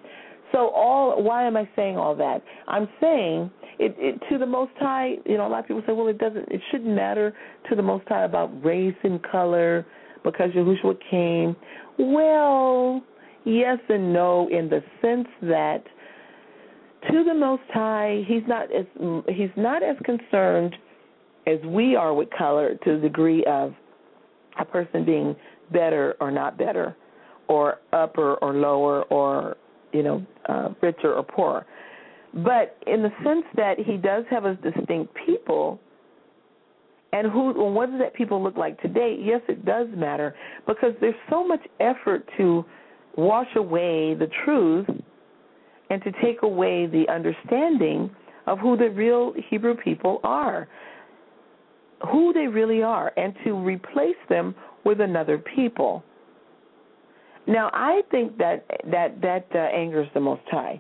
So why am I saying all that? I'm saying it to the Most High. A lot of people say, well, it shouldn't matter to the Most High about race and color because Yahushua came. Well, yes and no, in the sense that to the Most High, he's not as concerned as we are with color, to the degree of a person being better or not better, or upper or lower, or richer or poorer. But in the sense that he does have a distinct people, and what does that people look like today? Yes, it does matter, because there's so much effort to wash away the truth and to take away the understanding of who the real Hebrew people are, who they really are, and to replace them with another people. Now, I think that angers the Most High.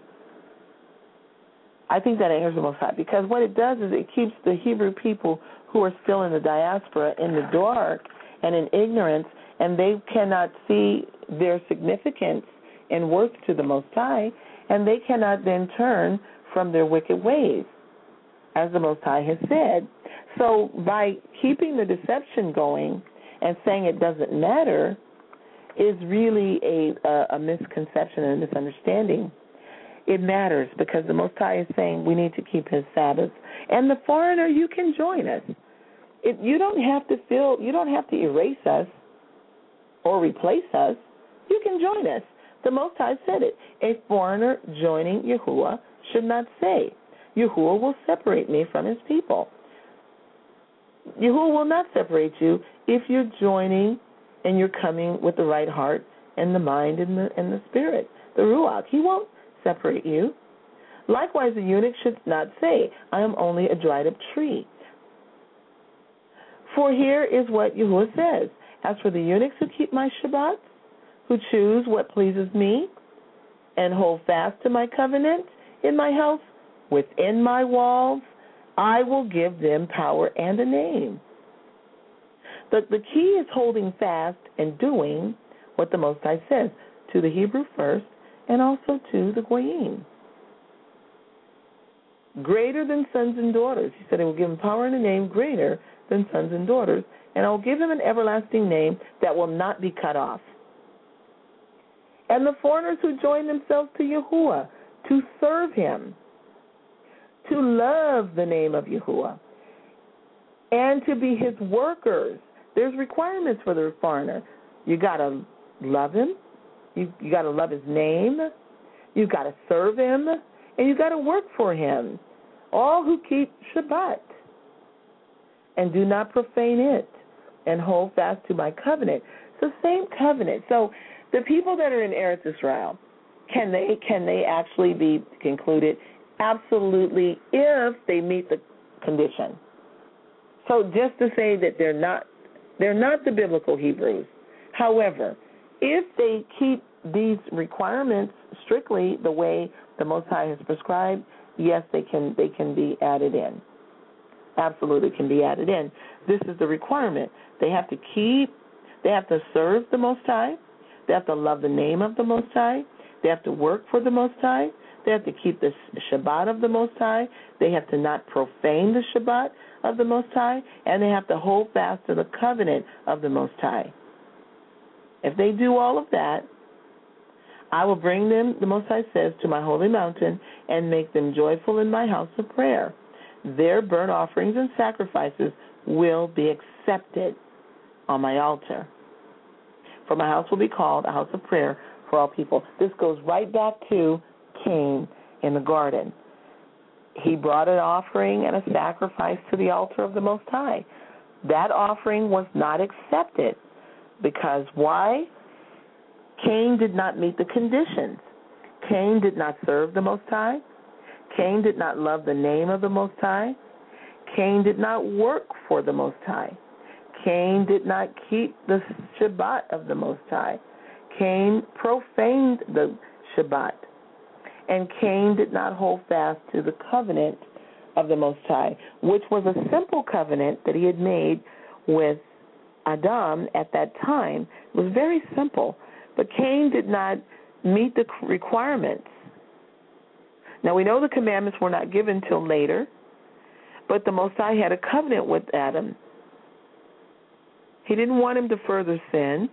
I think that angers the Most High, because what it does is it keeps the Hebrew people who are still in the diaspora in the dark and in ignorance, and they cannot see their significance and worth to the Most High, and they cannot then turn from their wicked ways, as the Most High has said. So by keeping the deception going and saying it doesn't matter is really a misconception and a misunderstanding. It matters, because the Most High is saying we need to keep His Sabbath. And the foreigner, you can join us. You don't have to erase us or replace us. You can join us. The Most High said it. A foreigner joining Yahuwah should not say, Yahuwah will separate me from His people. Yahuwah will not separate you if you're joining and you're coming with the right heart and the mind and the spirit, the Ruach. He won't separate you. Likewise, the eunuch should not say, I am only a dried up tree. For here is what Yahuwah says, as for the eunuchs who keep my Shabbat, who choose what pleases me, and hold fast to my covenant in my house, within my walls, I will give them power and a name. The key is holding fast and doing what the Most High says to the Hebrew first and also to the Goyim. Greater than sons and daughters. He said, I will give them power and a name greater than sons and daughters, and I will give them an everlasting name that will not be cut off. And the foreigners who join themselves to Yahuwah, to serve Him, to love the name of Yahuwah, and to be His workers. There's requirements for the foreigner. You got to love Him. You got to love His name. You got to serve Him, and you got to work for Him. All who keep Shabbat and do not profane it, and hold fast to my covenant. It's the same covenant. So the people that are in Eretz Israel, can they actually be concluded? Absolutely, if they meet the condition. So just to say that they're not the biblical Hebrews. However, if they keep these requirements strictly the way the Most High has prescribed, yes, they can be added in. Absolutely can be added in. This is the requirement. They have to serve the Most High. They have to love the name of the Most High. They have to work for the Most High. They have to keep the Shabbat of the Most High. They have to not profane the Shabbat of the Most High. And they have to hold fast to the covenant of the Most High. If they do all of that, I will bring them, the Most High says, to my holy mountain and make them joyful in my house of prayer. Their burnt offerings and sacrifices will be accepted on my altar. For my house will be called a house of prayer for all people. This goes right back to Cain in the garden. He brought an offering and a sacrifice to the altar of the Most High. That offering was not accepted because why? Cain did not meet the conditions. Cain did not serve the Most High. Cain did not love the name of the Most High. Cain did not work for the Most High. Cain did not keep the Shabbat of the Most High. Cain profaned the Shabbat. And Cain did not hold fast to the covenant of the Most High, which was a simple covenant that he had made with Adam at that time. It was very simple. But Cain did not meet the requirements Now, we know the commandments were not given till later, but the Most High had a covenant with Adam. He didn't want him to further sin,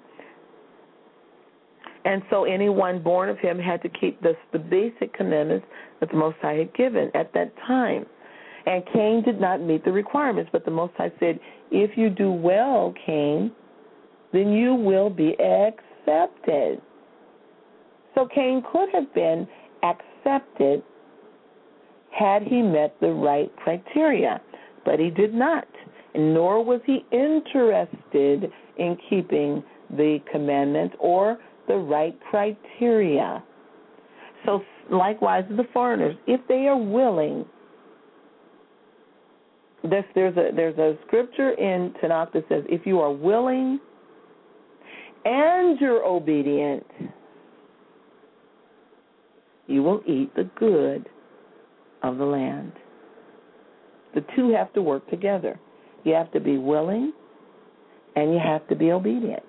and so anyone born of him had to keep the basic commandments that the Most High had given at that time. And Cain did not meet the requirements, but the Most High said, if you do well, Cain, then you will be accepted. So Cain could have been accepted had he met the right criteria, but he did not, nor was he interested in keeping the commandments or the right criteria. So likewise, the foreigners, if they are willing, there's a scripture in Tanakh that says, if you are willing and you're obedient, you will eat the good of the land. The two have to work together. You have to be willing and you have to be obedient.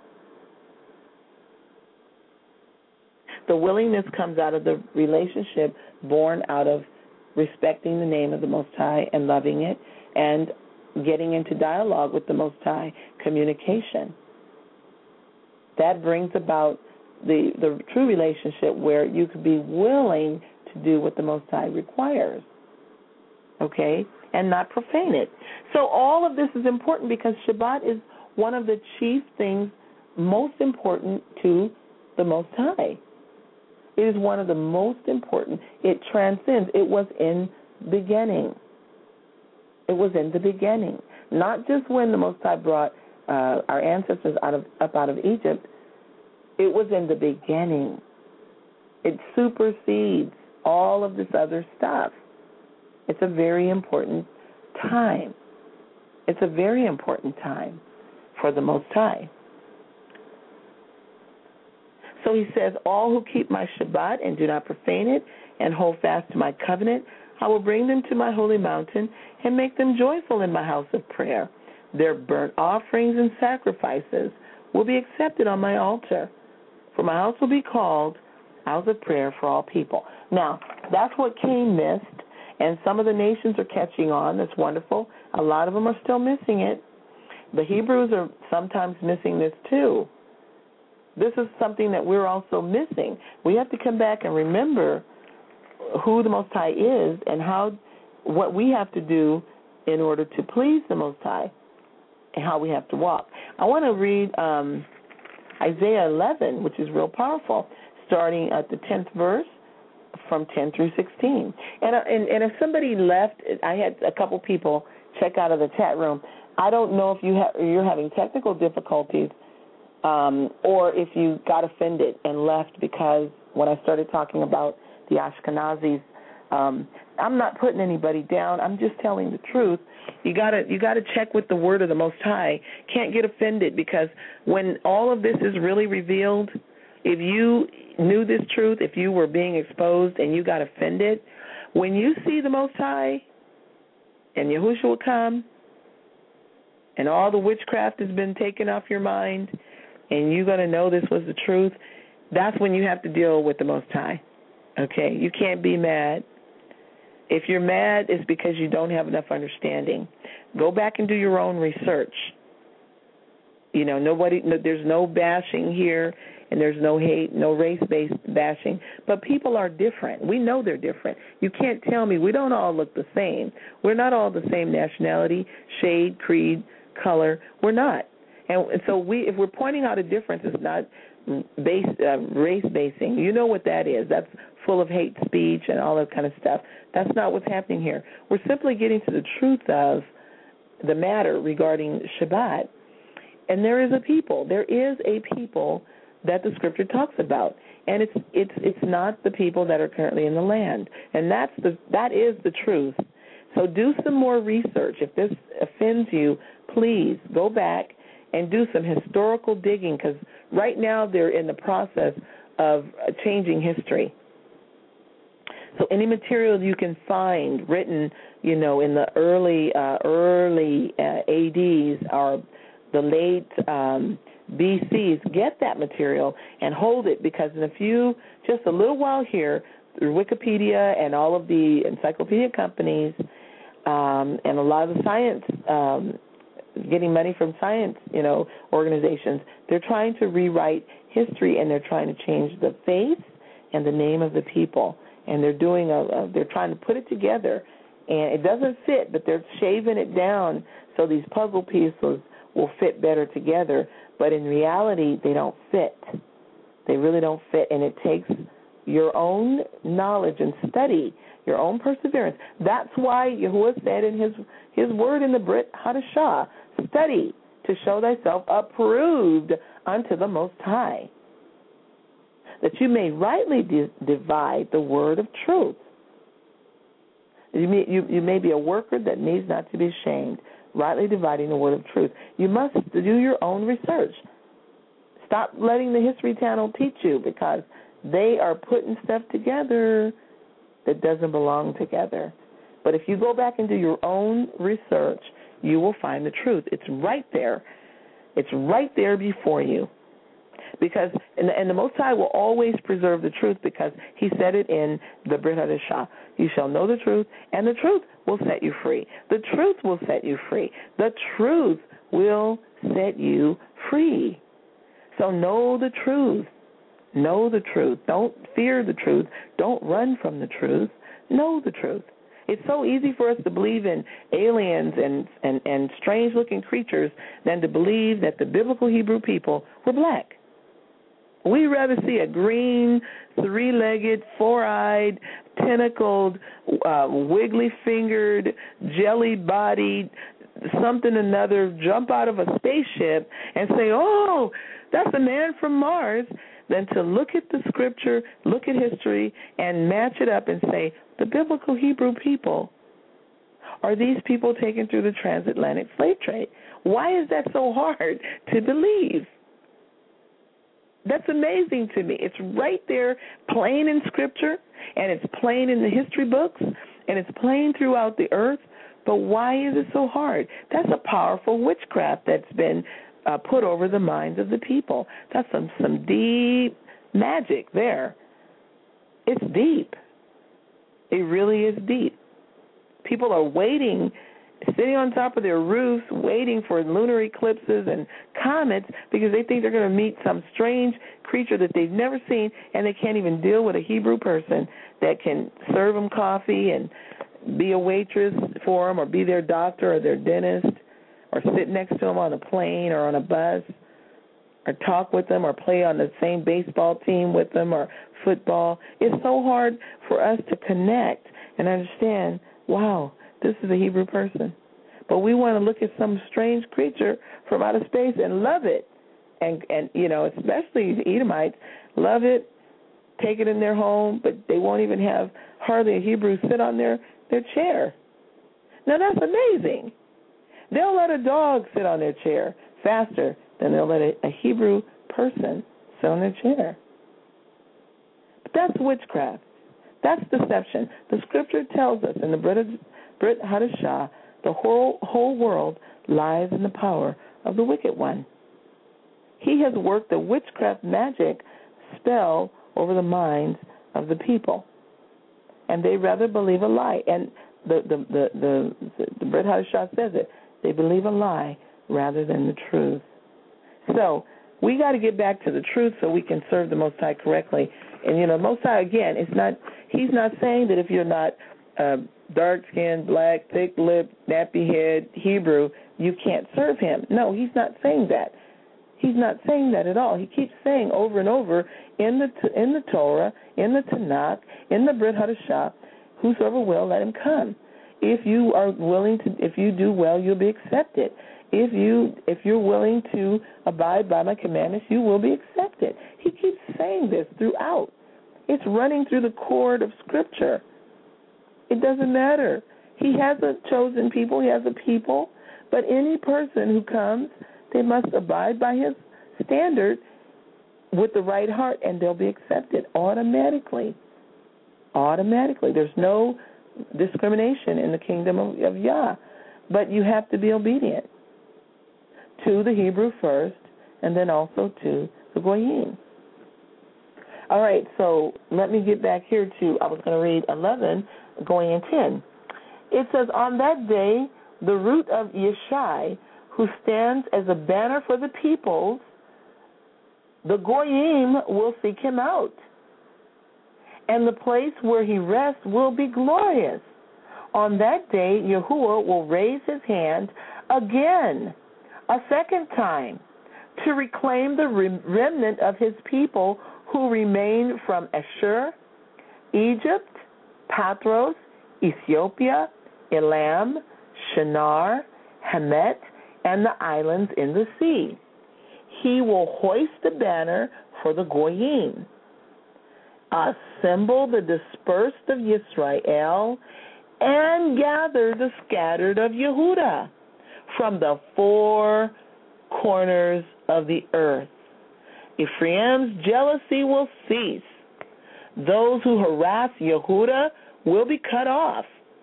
The willingness comes out of the relationship born out of respecting the name of the Most High and loving it and getting into dialogue with the Most High, communication. That brings about the true relationship where you could be willing to do what the Most High requires, okay, and not profane it. So all of this is important because Shabbat is one of the chief things most important to the Most High. It is one of the most important. It transcends. It was in the beginning. It was in the beginning. Not just when the Most High brought our ancestors up out of Egypt. It was in the beginning. It supersedes all of this other stuff. It's a very important time. It's a very important time for the Most High. So he says, all who keep my Shabbat and do not profane it and hold fast to my covenant, I will bring them to my holy mountain and make them joyful in my house of prayer. Their burnt offerings and sacrifices will be accepted on my altar, for my house will be called house of prayer for all people. Now, that's what Cain missed, and some of the nations are catching on. That's wonderful. A lot of them are still missing it. The Hebrews are sometimes missing this too. This is something that we're also missing. We have to come back and remember who the Most High is and what we have to do in order to please the Most High and how we have to walk. I want to read Isaiah 11, which is real powerful, starting at the 10th verse from 10 through 16. And if somebody left, I had a couple people check out of the chat room. I don't know if you're having technical difficulties or if you got offended and left because when I started talking about the Ashkenazis, I'm not putting anybody down. I'm just telling the truth. You gotta check with the word of the Most High. Can't get offended because when all of this is really revealed, if you knew this truth, if you were being exposed and you got offended, when you see the Most High and Yahushua will come and all the witchcraft has been taken off your mind and you're going to know this was the truth, that's when you have to deal with the Most High. Okay? You can't be mad. If you're mad, it's because you don't have enough understanding. Go back and do your own research. You know, there's no bashing here, and there's no hate, no race-based bashing. But people are different. We know they're different. You can't tell me we don't all look the same. We're not all the same nationality, shade, creed, color. We're not. And so if we're pointing out a difference, it's not race-basing. You know what that is. That's full of hate speech and all that kind of stuff. That's not what's happening here. We're simply getting to the truth of the matter regarding Shabbat. And there is a people that the Scripture talks about, and it's not the people that are currently in the land, and that is the truth. So do some more research. If this offends you, please go back and do some historical digging, because right now they're in the process of changing history. So any material you can find written, in the early ADs or the late BCs, get that material and hold it, because in just a little while here, through Wikipedia and all of the encyclopedia companies and a lot of the science, getting money from science, organizations, they're trying to rewrite history, and they're trying to change the face and the name of the people. And they're they're trying to put it together, and it doesn't fit, but they're shaving it down so these puzzle pieces will fit better together. But in reality, they don't fit. They really don't fit, and it takes your own knowledge and study, your own perseverance. That's why Yahuwah said in his word in the Brit Hadashah, study to show thyself approved unto the Most High, that you may rightly divide the word of truth. You may be a worker that needs not to be ashamed, rightly dividing the word of truth. You must do your own research. Stop letting the History Channel teach you, because they are putting stuff together that doesn't belong together. But if you go back and do your own research, you will find the truth. It's right there. It's right there before you. Because and the Most High will always preserve the truth, because he said it in the Brit Hadashah. You shall know the truth, and the truth will set you free. The truth will set you free. The truth will set you free. So know the truth. Know the truth. Don't fear the truth. Don't run from the truth. Know the truth. It's so easy for us to believe in aliens and strange-looking creatures than to believe that the biblical Hebrew people were black. We'd rather see a green, three-legged, four-eyed, tentacled, wiggly-fingered, jelly-bodied, something another jump out of a spaceship and say, oh, that's a man from Mars, than to look at the scripture, look at history, and match it up and say, the biblical Hebrew people are these people taken through the transatlantic slave trade. Why is that so hard to believe? That's amazing to me. It's right there, plain in scripture, and it's plain in the history books, and it's plain throughout the earth. But why is it so hard? That's a powerful witchcraft that's been put over the minds of the people. That's some deep magic there. It's deep. It really is deep. People are waiting, sitting on top of their roofs, waiting for lunar eclipses and comets, because they think they're going to meet some strange creature that they've never seen, and they can't even deal with a Hebrew person that can serve them coffee and be a waitress for them, or be their doctor or their dentist, or sit next to them on a plane or on a bus, or talk with them, or play on the same baseball team with them, or football. It's so hard for us to connect and understand, wow, this is a Hebrew person. But we want to look at some strange creature from outer space and love it. And especially the Edomites, love it, take it in their home, but they won't even have hardly a Hebrew sit on their chair. Now, that's amazing. They'll let a dog sit on their chair faster than they'll let a Hebrew person sit on their chair. But that's witchcraft. That's deception. The scripture tells us in the Brit Hadashah, the whole world lies in the power of the wicked one. He has worked a witchcraft magic spell over the minds of the people, and they rather believe a lie. And the Brit Hadashah says it. They believe a lie rather than the truth. So we got to get back to the truth so we can serve the Most High correctly. And, Most High, again, he's not saying that if you're not dark-skinned, black, thick-lipped, nappy-head Hebrew, you can't serve him. No, he's not saying that. He's not saying that at all. He keeps saying over and over in the Torah, in the Tanakh, in the Brit Hadashah, whosoever will, let him come. If you are willing to, if you do well, you'll be accepted. If you're willing to abide by my commandments, you will be accepted. He keeps saying this throughout. It's running through the cord of Scripture. It doesn't matter. He has a chosen people. He has a people. But any person who comes, they must abide by his standard with the right heart, and they'll be accepted automatically. Automatically. There's no discrimination in the kingdom of Yah. But you have to be obedient to the Hebrew first, and then also to the Goyim. All right, so let me get back here to, I was going to read 11, going in 10. It says, on that day, the root of Yeshai, who stands as a banner for the peoples, the Goyim will seek him out, and the place where he rests will be glorious. On that day, Yahuwah will raise his hand again, a second time, to reclaim the remnant of his people who remain from Ashur, Egypt, Pathros, Ethiopia, Elam, Shinar, Hamet, and the islands in the sea. He will hoist the banner for the Goyim. Assemble the dispersed of Yisrael and gather the scattered of Yehuda from the four corners of the earth. Ephraim's jealousy will cease. Those who harass Yehuda will be cut off.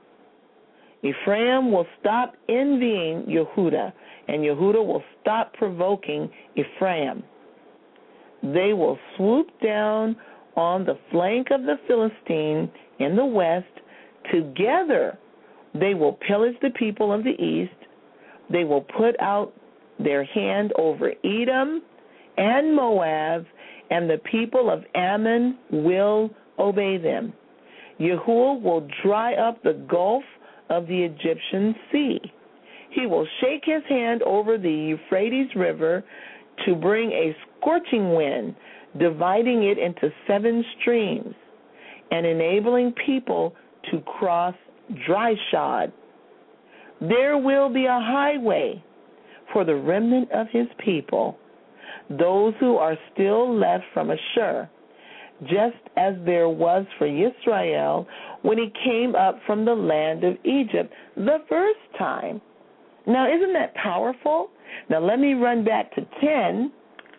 Ephraim will stop envying Yehuda, and Yehuda will stop provoking Ephraim. They will swoop down on the flank of the Philistine in the west. Together they will pillage the people of the east. They will put out their hand over Edom and Moab, and the people of Ammon will obey them. Yahuwah will dry up the gulf of the Egyptian sea. He will shake his hand over the Euphrates River to bring a scorching wind, dividing it into 7 streams, and enabling people to cross dry shod. There will be a highway for the remnant of his people, those who are still left from Ashur, just as there was for Israel when he came up from the land of Egypt the first time. Now, isn't that powerful? Now, let me run back to 10,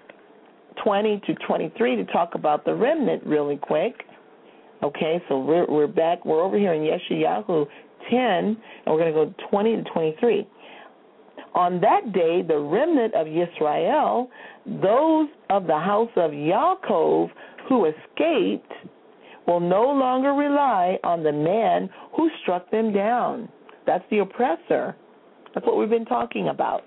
20 to 23 to talk about the remnant really quick. Okay, so we're back. We're over here in Yeshayahu 10, and we're going to go 20 to 23. On that day, the remnant of Yisrael, those of the house of Yaakov who escaped, will no longer rely on the man who struck them down. That's the oppressor. That's what we've been talking about.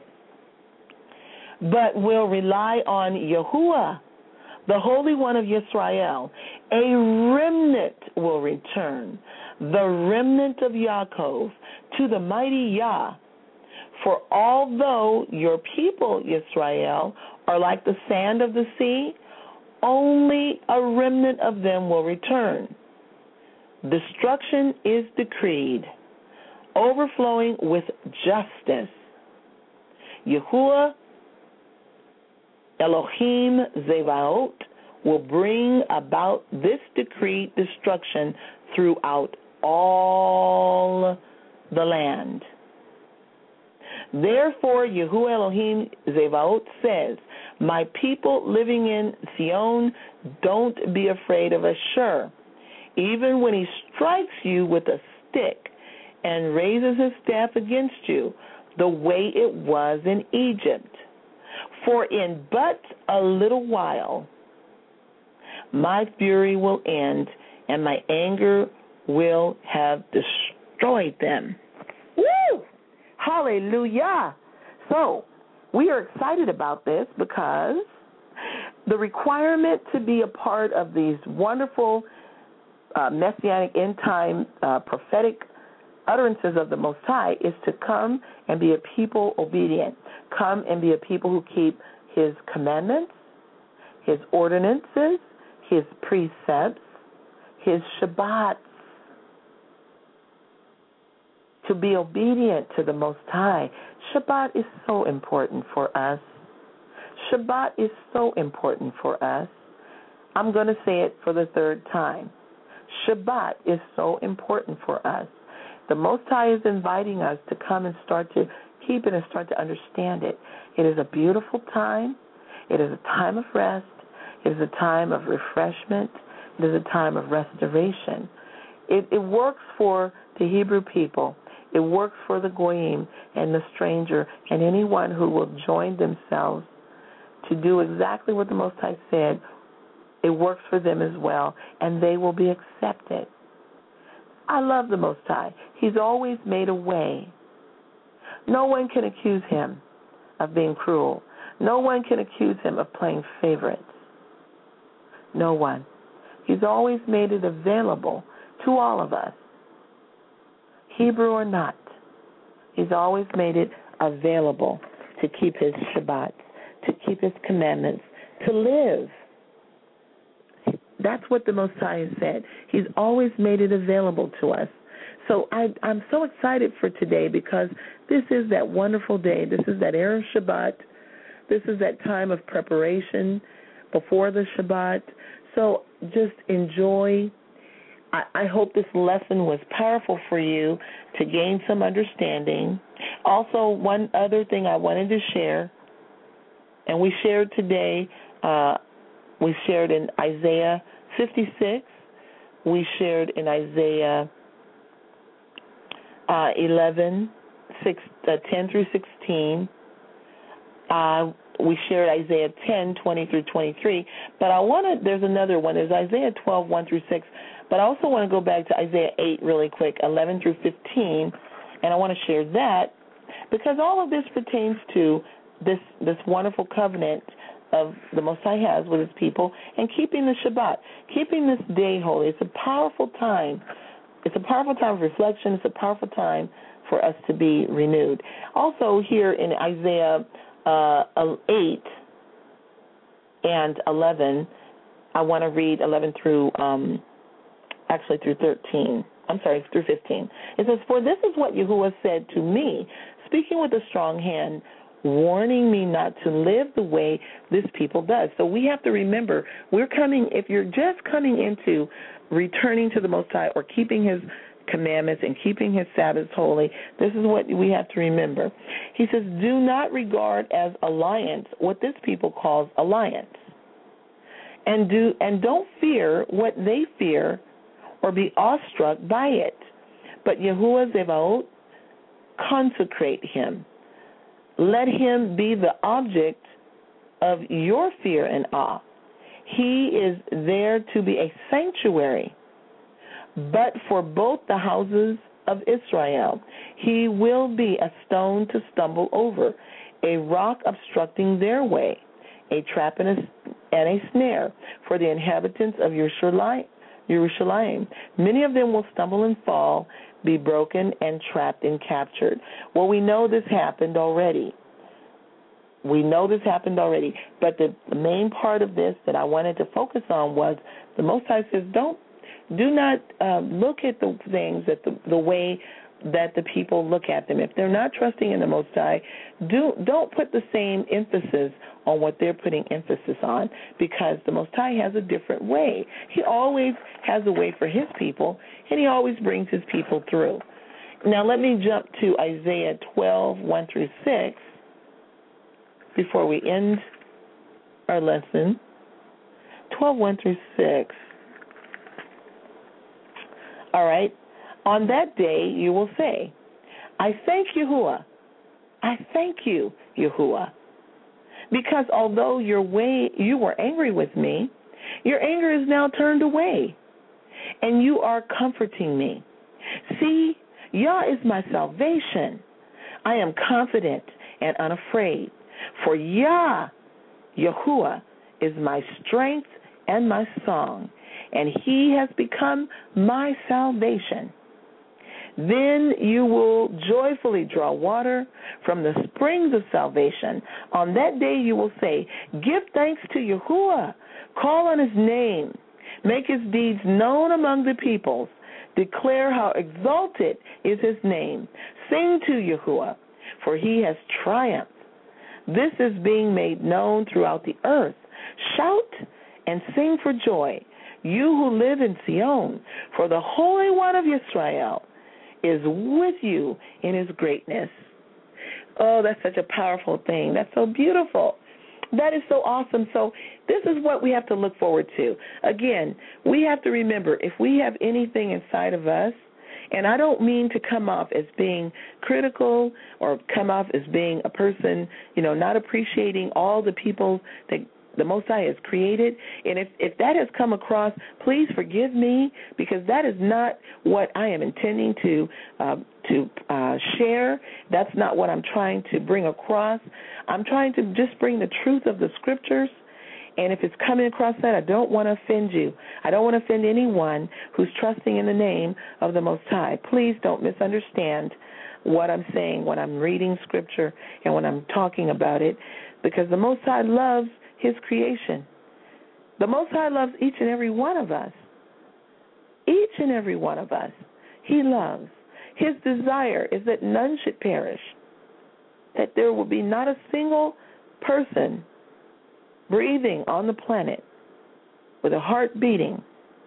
But will rely on Yahuwah, the Holy One of Yisrael. A remnant will return, the remnant of Yaakov, to the mighty Yah. For although your people, Yisrael, are like the sand of the sea, only a remnant of them will return. Destruction is decreed, overflowing with justice. Yahuwah Elohim Zevaot will bring about this decreed destruction throughout all the land. Therefore, Yahuwah Elohim Zevaot says, my people living in Sion, don't be afraid of Ashur, even when he strikes you with a stick and raises his staff against you, the way it was in Egypt. For in but a little while my fury will end, and my anger will have destroyed them. Woo! Hallelujah! So, we are excited about this because the requirement to be a part of these wonderful messianic end-time prophetic utterances of the Most High is to come and be a people obedient. Come and be a people who keep his commandments, his ordinances, his precepts, his Shabbats. To be obedient to the Most High. Shabbat is so important for us. Shabbat is so important for us. I'm going to say it for the third time. Shabbat is so important for us. The Most High is inviting us to come and start to keep it and start to understand it. It is a beautiful time. It is a time of rest. It is a time of refreshment. It is a time of restoration. It works for the Hebrew people. It works for the Goyim and the stranger and anyone who will join themselves to do exactly what the Most High said It works for them as well, and they will be accepted. I love the Most High. He's always made a way. No one can accuse him of being cruel. No one can accuse him of playing favorites. No one. He's always made it available to all of us, Hebrew or not. He's always made it available to keep his Shabbat, to keep his commandments, to live. That's what the Most High has said. He's always made it available to us. So I'm so excited for today because this is that wonderful day. This is that Erev Shabbat. This is that time of preparation before the Shabbat. So just enjoy. I hope this lesson was powerful for you to gain some understanding. Also, one other thing I wanted to share, and we shared today, we shared in Isaiah 56. We shared in Isaiah 10 through 16. We shared Isaiah 10, 20 through 23. But there's another one. There's Isaiah 12, 1 through 6. But I also want to go back to Isaiah 8 really quick, 11 through 15. And I want to share that because all of this pertains to this wonderful covenant of the Most High has with his people and keeping the Shabbat, keeping this day holy. It's a powerful time. It's a powerful time of reflection. It's a powerful time for us to be renewed. Also here in Isaiah 8 and 11, I want to read 11 through, through 13. I'm sorry, through 15. It says, "For this is what Yahuwah said to me, speaking with a strong hand, warning me not to live the way this people does." So we have to remember, if you're just coming into returning to the Most High or keeping his commandments and keeping his Sabbaths holy, this is what we have to remember. He says, "Do not regard as alliance what this people calls alliance, and don't fear what they fear or be awestruck by it. But Yahuwah Zebaot, consecrate him. Let him be the object of your fear and awe. He is there to be a sanctuary. But for both the houses of Israel, he will be a stone to stumble over, a rock obstructing their way, a trap and a snare for the inhabitants of Yerushalayim. Many of them will stumble and fall, be broken and trapped and captured." Well, we know this happened already. But the main part of this that I wanted to focus on was the Most High says, do not look at the things the way that the people look at them. If they're not trusting in the Most High, don't put the same emphasis on what they're putting emphasis on, because the Most High has a different way. He always has a way for his people, and he always brings his people through. Now let me jump to Isaiah 12, 1 through 6, before we end our lesson. 12, 1 through 6. All right. "On that day you will say, I thank Yahuwah. I thank you, Yahuwah. Because although you were angry with me, your anger is now turned away, and you are comforting me. See, Yah is my salvation. I am confident and unafraid. For Yah, Yahuwah, is my strength and my song, and he has become my salvation. Then you will joyfully draw water from the springs of salvation. On that day you will say, give thanks to Yahuwah. Call on his name. Make his deeds known among the peoples. Declare how exalted is his name. Sing to Yahuwah, for he has triumphed. This is being made known throughout the earth. Shout and sing for joy, you who live in Zion, for the Holy One of Israel is with you in his greatness." Oh, that's such a powerful thing. That's so beautiful. That is so awesome. So this is what we have to look forward to. Again, we have to remember, if we have anything inside of us, and I don't mean to come off as being critical or come off as being a person, not appreciating all the people that the Most High has created. And if that has come across, please forgive me, because that is not what I am intending to share. That's not what I'm trying to bring across. I'm trying to just bring the truth of the Scriptures. And if it's coming across that, I don't want to offend you. I don't want to offend anyone who's trusting in the name of the Most High. Please don't misunderstand what I'm saying when I'm reading Scripture and when I'm talking about it, because the Most High loves His creation. The Most High loves each and every one of us. Each and every one of us He loves. His desire is that none should perish, that there will be not a single person breathing on the planet with a heart beating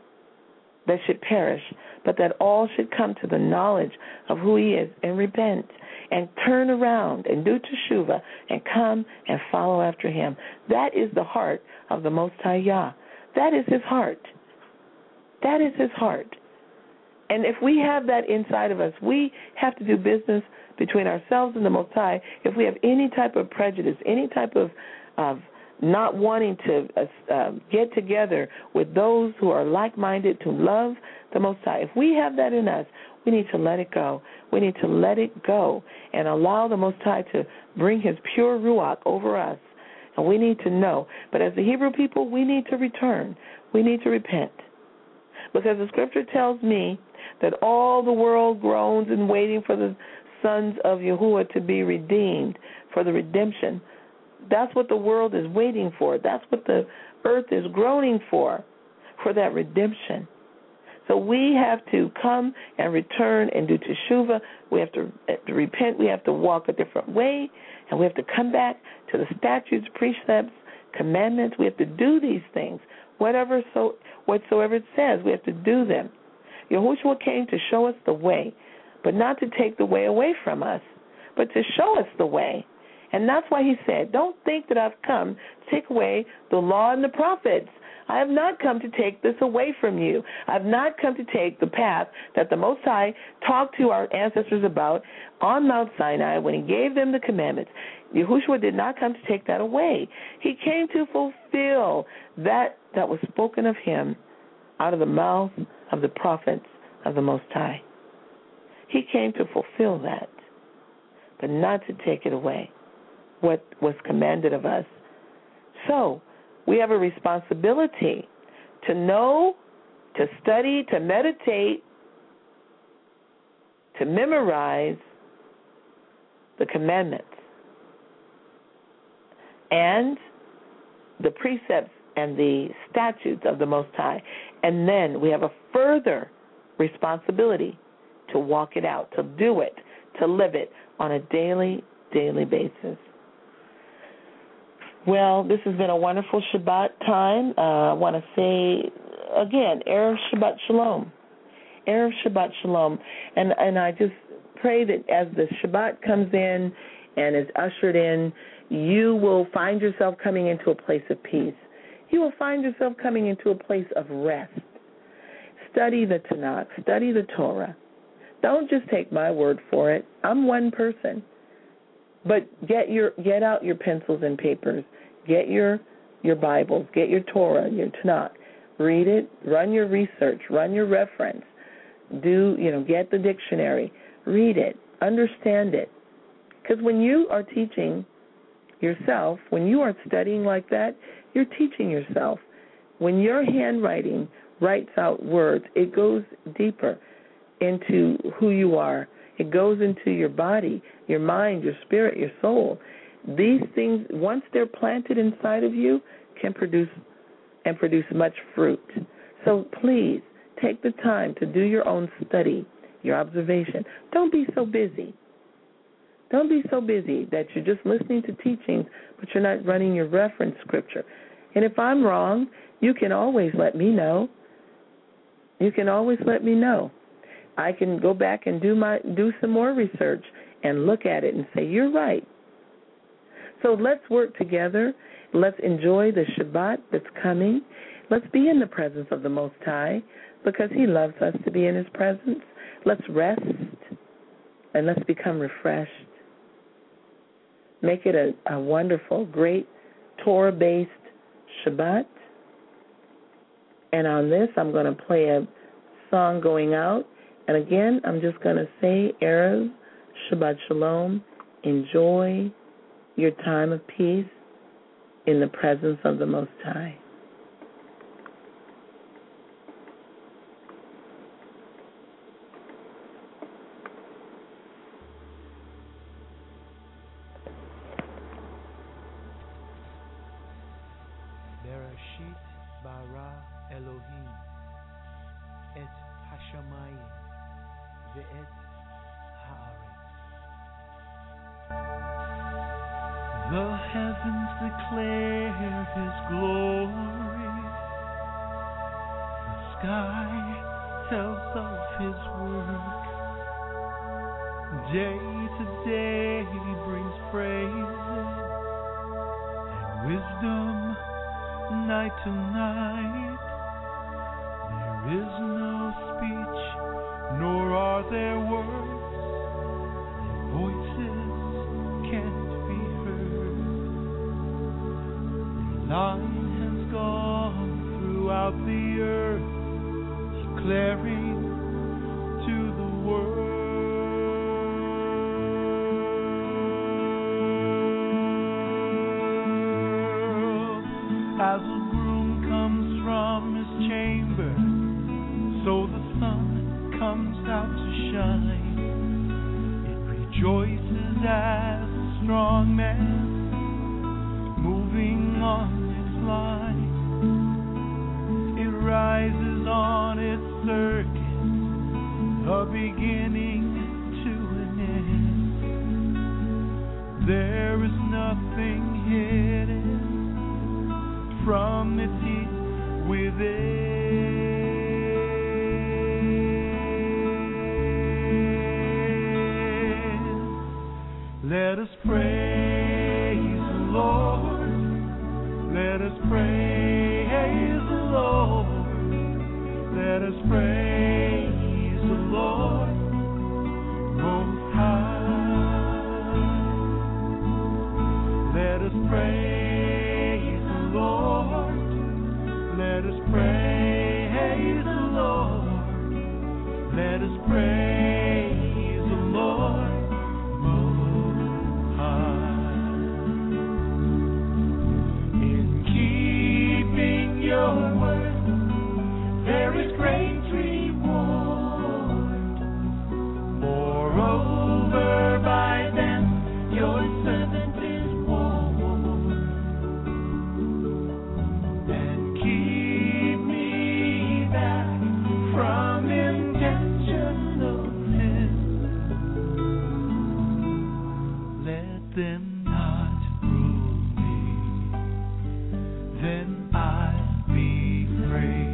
that should perish, but that all should come to the knowledge of who He is and repent and turn around and do teshuvah and come and follow after Him. That is the heart of the Most High Yah. That is His heart. That is His heart. And if we have that inside of us, we have to do business between ourselves and the Most High. If we have any type of prejudice, any type of not wanting to get together with those who are like-minded to love the Most High, if we have that in us, we need to let it go. We need to let it go and allow the Most High to bring His pure Ruach over us. And we need to know. But as the Hebrew people, we need to return. We need to repent. Because the Scripture tells me that all the world groans and waiting for the sons of Yahuwah to be redeemed, for the redemption. That's what the world is waiting for. That's what the earth is groaning for that redemption. So we have to come and return and do teshuvah. We have to repent. We have to walk a different way, and we have to come back to the statutes, precepts, commandments. We have to do these things, whatsoever it says. We have to do them. Yahushua came to show us the way, but not to take the way away from us, but to show us the way. And that's why He said, don't think that I've come to take away the law and the prophets. I have not come to take this away from you. I have not come to take the path that the Most High talked to our ancestors about on Mount Sinai when He gave them the commandments. Yahushua did not come to take that away. He came to fulfill that was spoken of Him out of the mouth of the prophets of the Most High. He came to fulfill that, but not to take it away, what was commanded of us. So we have a responsibility to know, to study, to meditate, to memorize the commandments and the precepts and the statutes of the Most High. And then we have a further responsibility to walk it out, to do it, to live it on a daily basis. Well, this has been a wonderful Shabbat time. I want to say, again, Erev Shabbat Shalom. Erev Shabbat Shalom. And I just pray that as the Shabbat comes in and is ushered in, you will find yourself coming into a place of peace. You will find yourself coming into a place of rest. Study the Tanakh. Study the Torah. Don't just take my word for it. I'm one person. But get out your pencils and papers. Get your Bibles. Get your Torah, your Tanakh. Read it. Run your research. Run your reference. Get the dictionary. Read it. Understand it. Because when you are teaching yourself, when you are studying like that, you're teaching yourself. When your handwriting writes out words, it goes deeper into who you are. It goes into your body, your mind, your spirit, your soul. These things, once they're planted inside of you, can produce much fruit. So please take the time to do your own study, your observation. Don't be so busy. Don't be so busy that you're just listening to teachings, but you're not running your reference scripture. And if I'm wrong, you can always let me know. You can always let me know. I can go back and do some more research and look at it and say, you're right. So let's work together. Let's enjoy the Shabbat that's coming. Let's be in the presence of the Most High because He loves us to be in His presence. Let's rest and let's become refreshed. Make it a wonderful, great, Torah-based Shabbat. And on this, I'm going to play a song going out. And again, I'm just going to say, Erev Shabbat Shalom. Enjoy your time of peace in the presence of the Most High. Bereshit bara Elohim et hashamayim ve'et haaretz. The heavens declare His glory. The sky tells of His work. Day to day brings praises and wisdom. Night to night, there is no speech, nor are there words. Their voices can't be heard. Their line has gone throughout the earth, declaring to the world. As a groom comes from his chamber, so the sun comes out to shine. It rejoices as a strong man moving on its line. It rises on its circuit, a beginning to an end. There is nothing hidden from its heat within. Let us praise the Lord. Let us praise the Lord. Let us praise the Lord Most High. Let us praise the Lord. Let us praise the Lord. Let us praise the Lord Most High. In keeping your word, there is great reward. Moreover, by them your servant is warned. And keep me back from intentional sin. Let them not rule me, then I'll be free.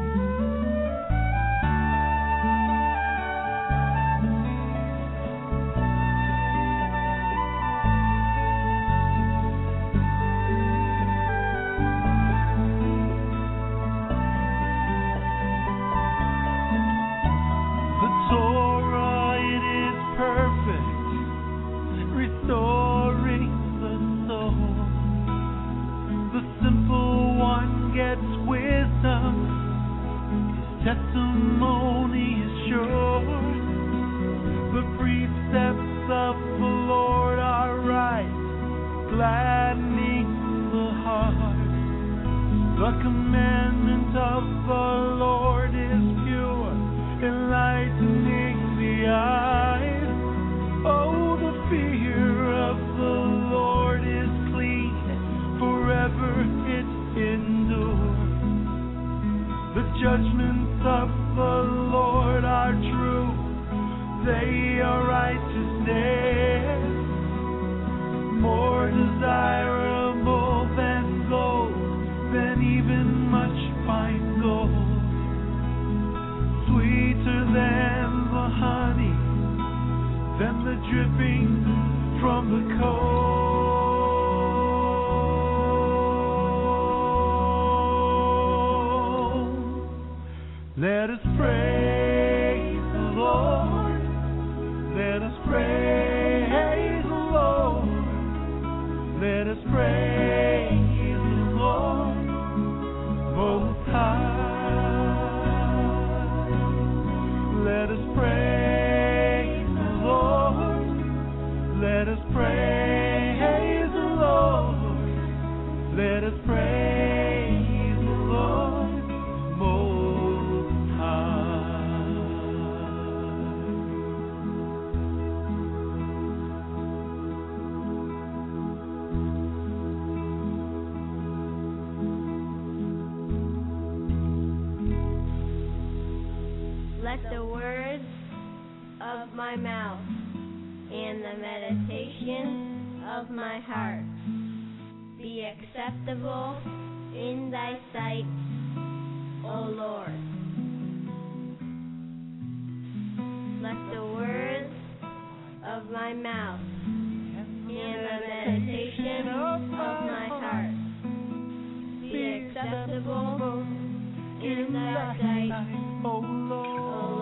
The Torah, it is perfect, restoring the soul. The simple one gets wisdom, his testimony is sure. The precepts of the Lord are right, gladdening the heart. The commandment of the Lord is pure, enlightening the eyes. Oh, the fear of the Lord is clean, forever it endures. The judgments of the Lord are true, they are righteousness, more desirable than gold, than even much fine gold. Sweeter than the honey, than the dripping from the comb. Let us praise the Lord. Let us praise the Lord. Let us praise the Lord Let us praise the Lord Most High. Let the words of my mouth and the meditation of my heart be acceptable in thy sight, O Lord. Let the words of my mouth and the meditation of my heart be acceptable in thy sight, O Lord.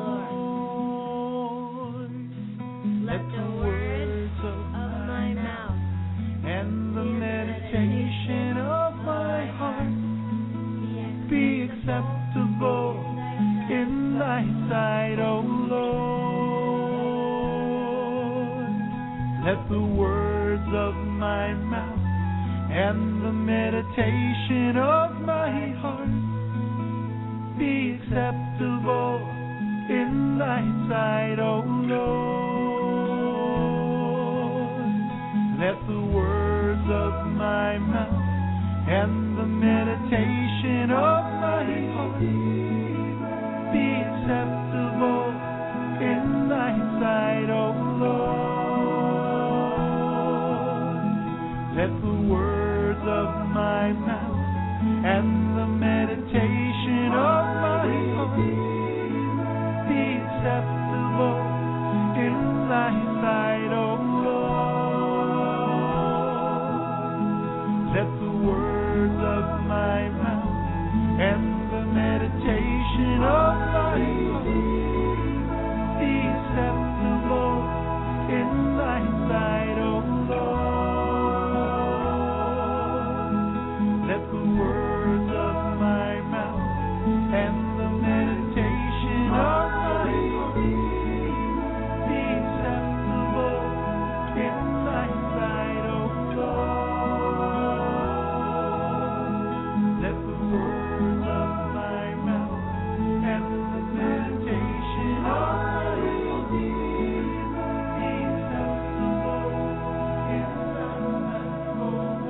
Let the words of my mouth and the meditation of my heart be acceptable in thy sight, O Lord. Let the words of my mouth and the meditation of my heart be acceptable in thy sight, O Lord. Let the words of my mouth and the meditation of my heart be acceptable in thy sight, O Lord. Let the words of my mouth and the meditation of my heart be acceptable in thy sight, O Lord. Let the words of my mouth and the meditation of my heart be acceptable in thy sight, O Lord. Let the words of my mouth and the meditation of my heart be acceptable in thy sight, O Lord. Let the words of my mouth and the meditation of my heart be acceptable in thy sight, O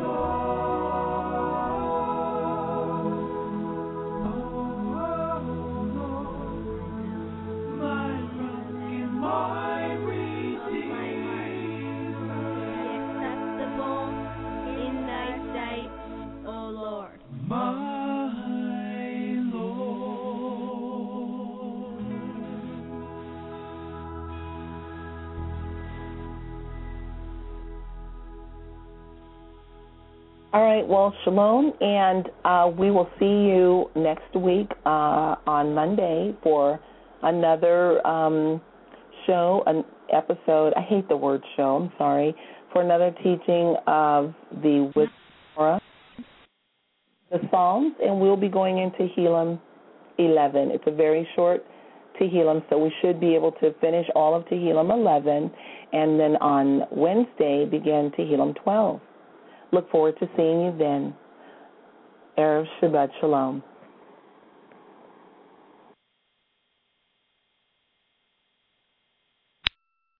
All right, well, shalom, and we will see you next week on Monday for another show, an episode. I hate the word show, I'm sorry, for another teaching of the Wisdom Torah, the Psalms, and we'll be going into Tehillim 11. It's a very short Tehillim, so we should be able to finish all of Tehillim 11, and then on Wednesday begin Tehillim 12. Look forward to seeing you then. Erev Shabbat Shalom.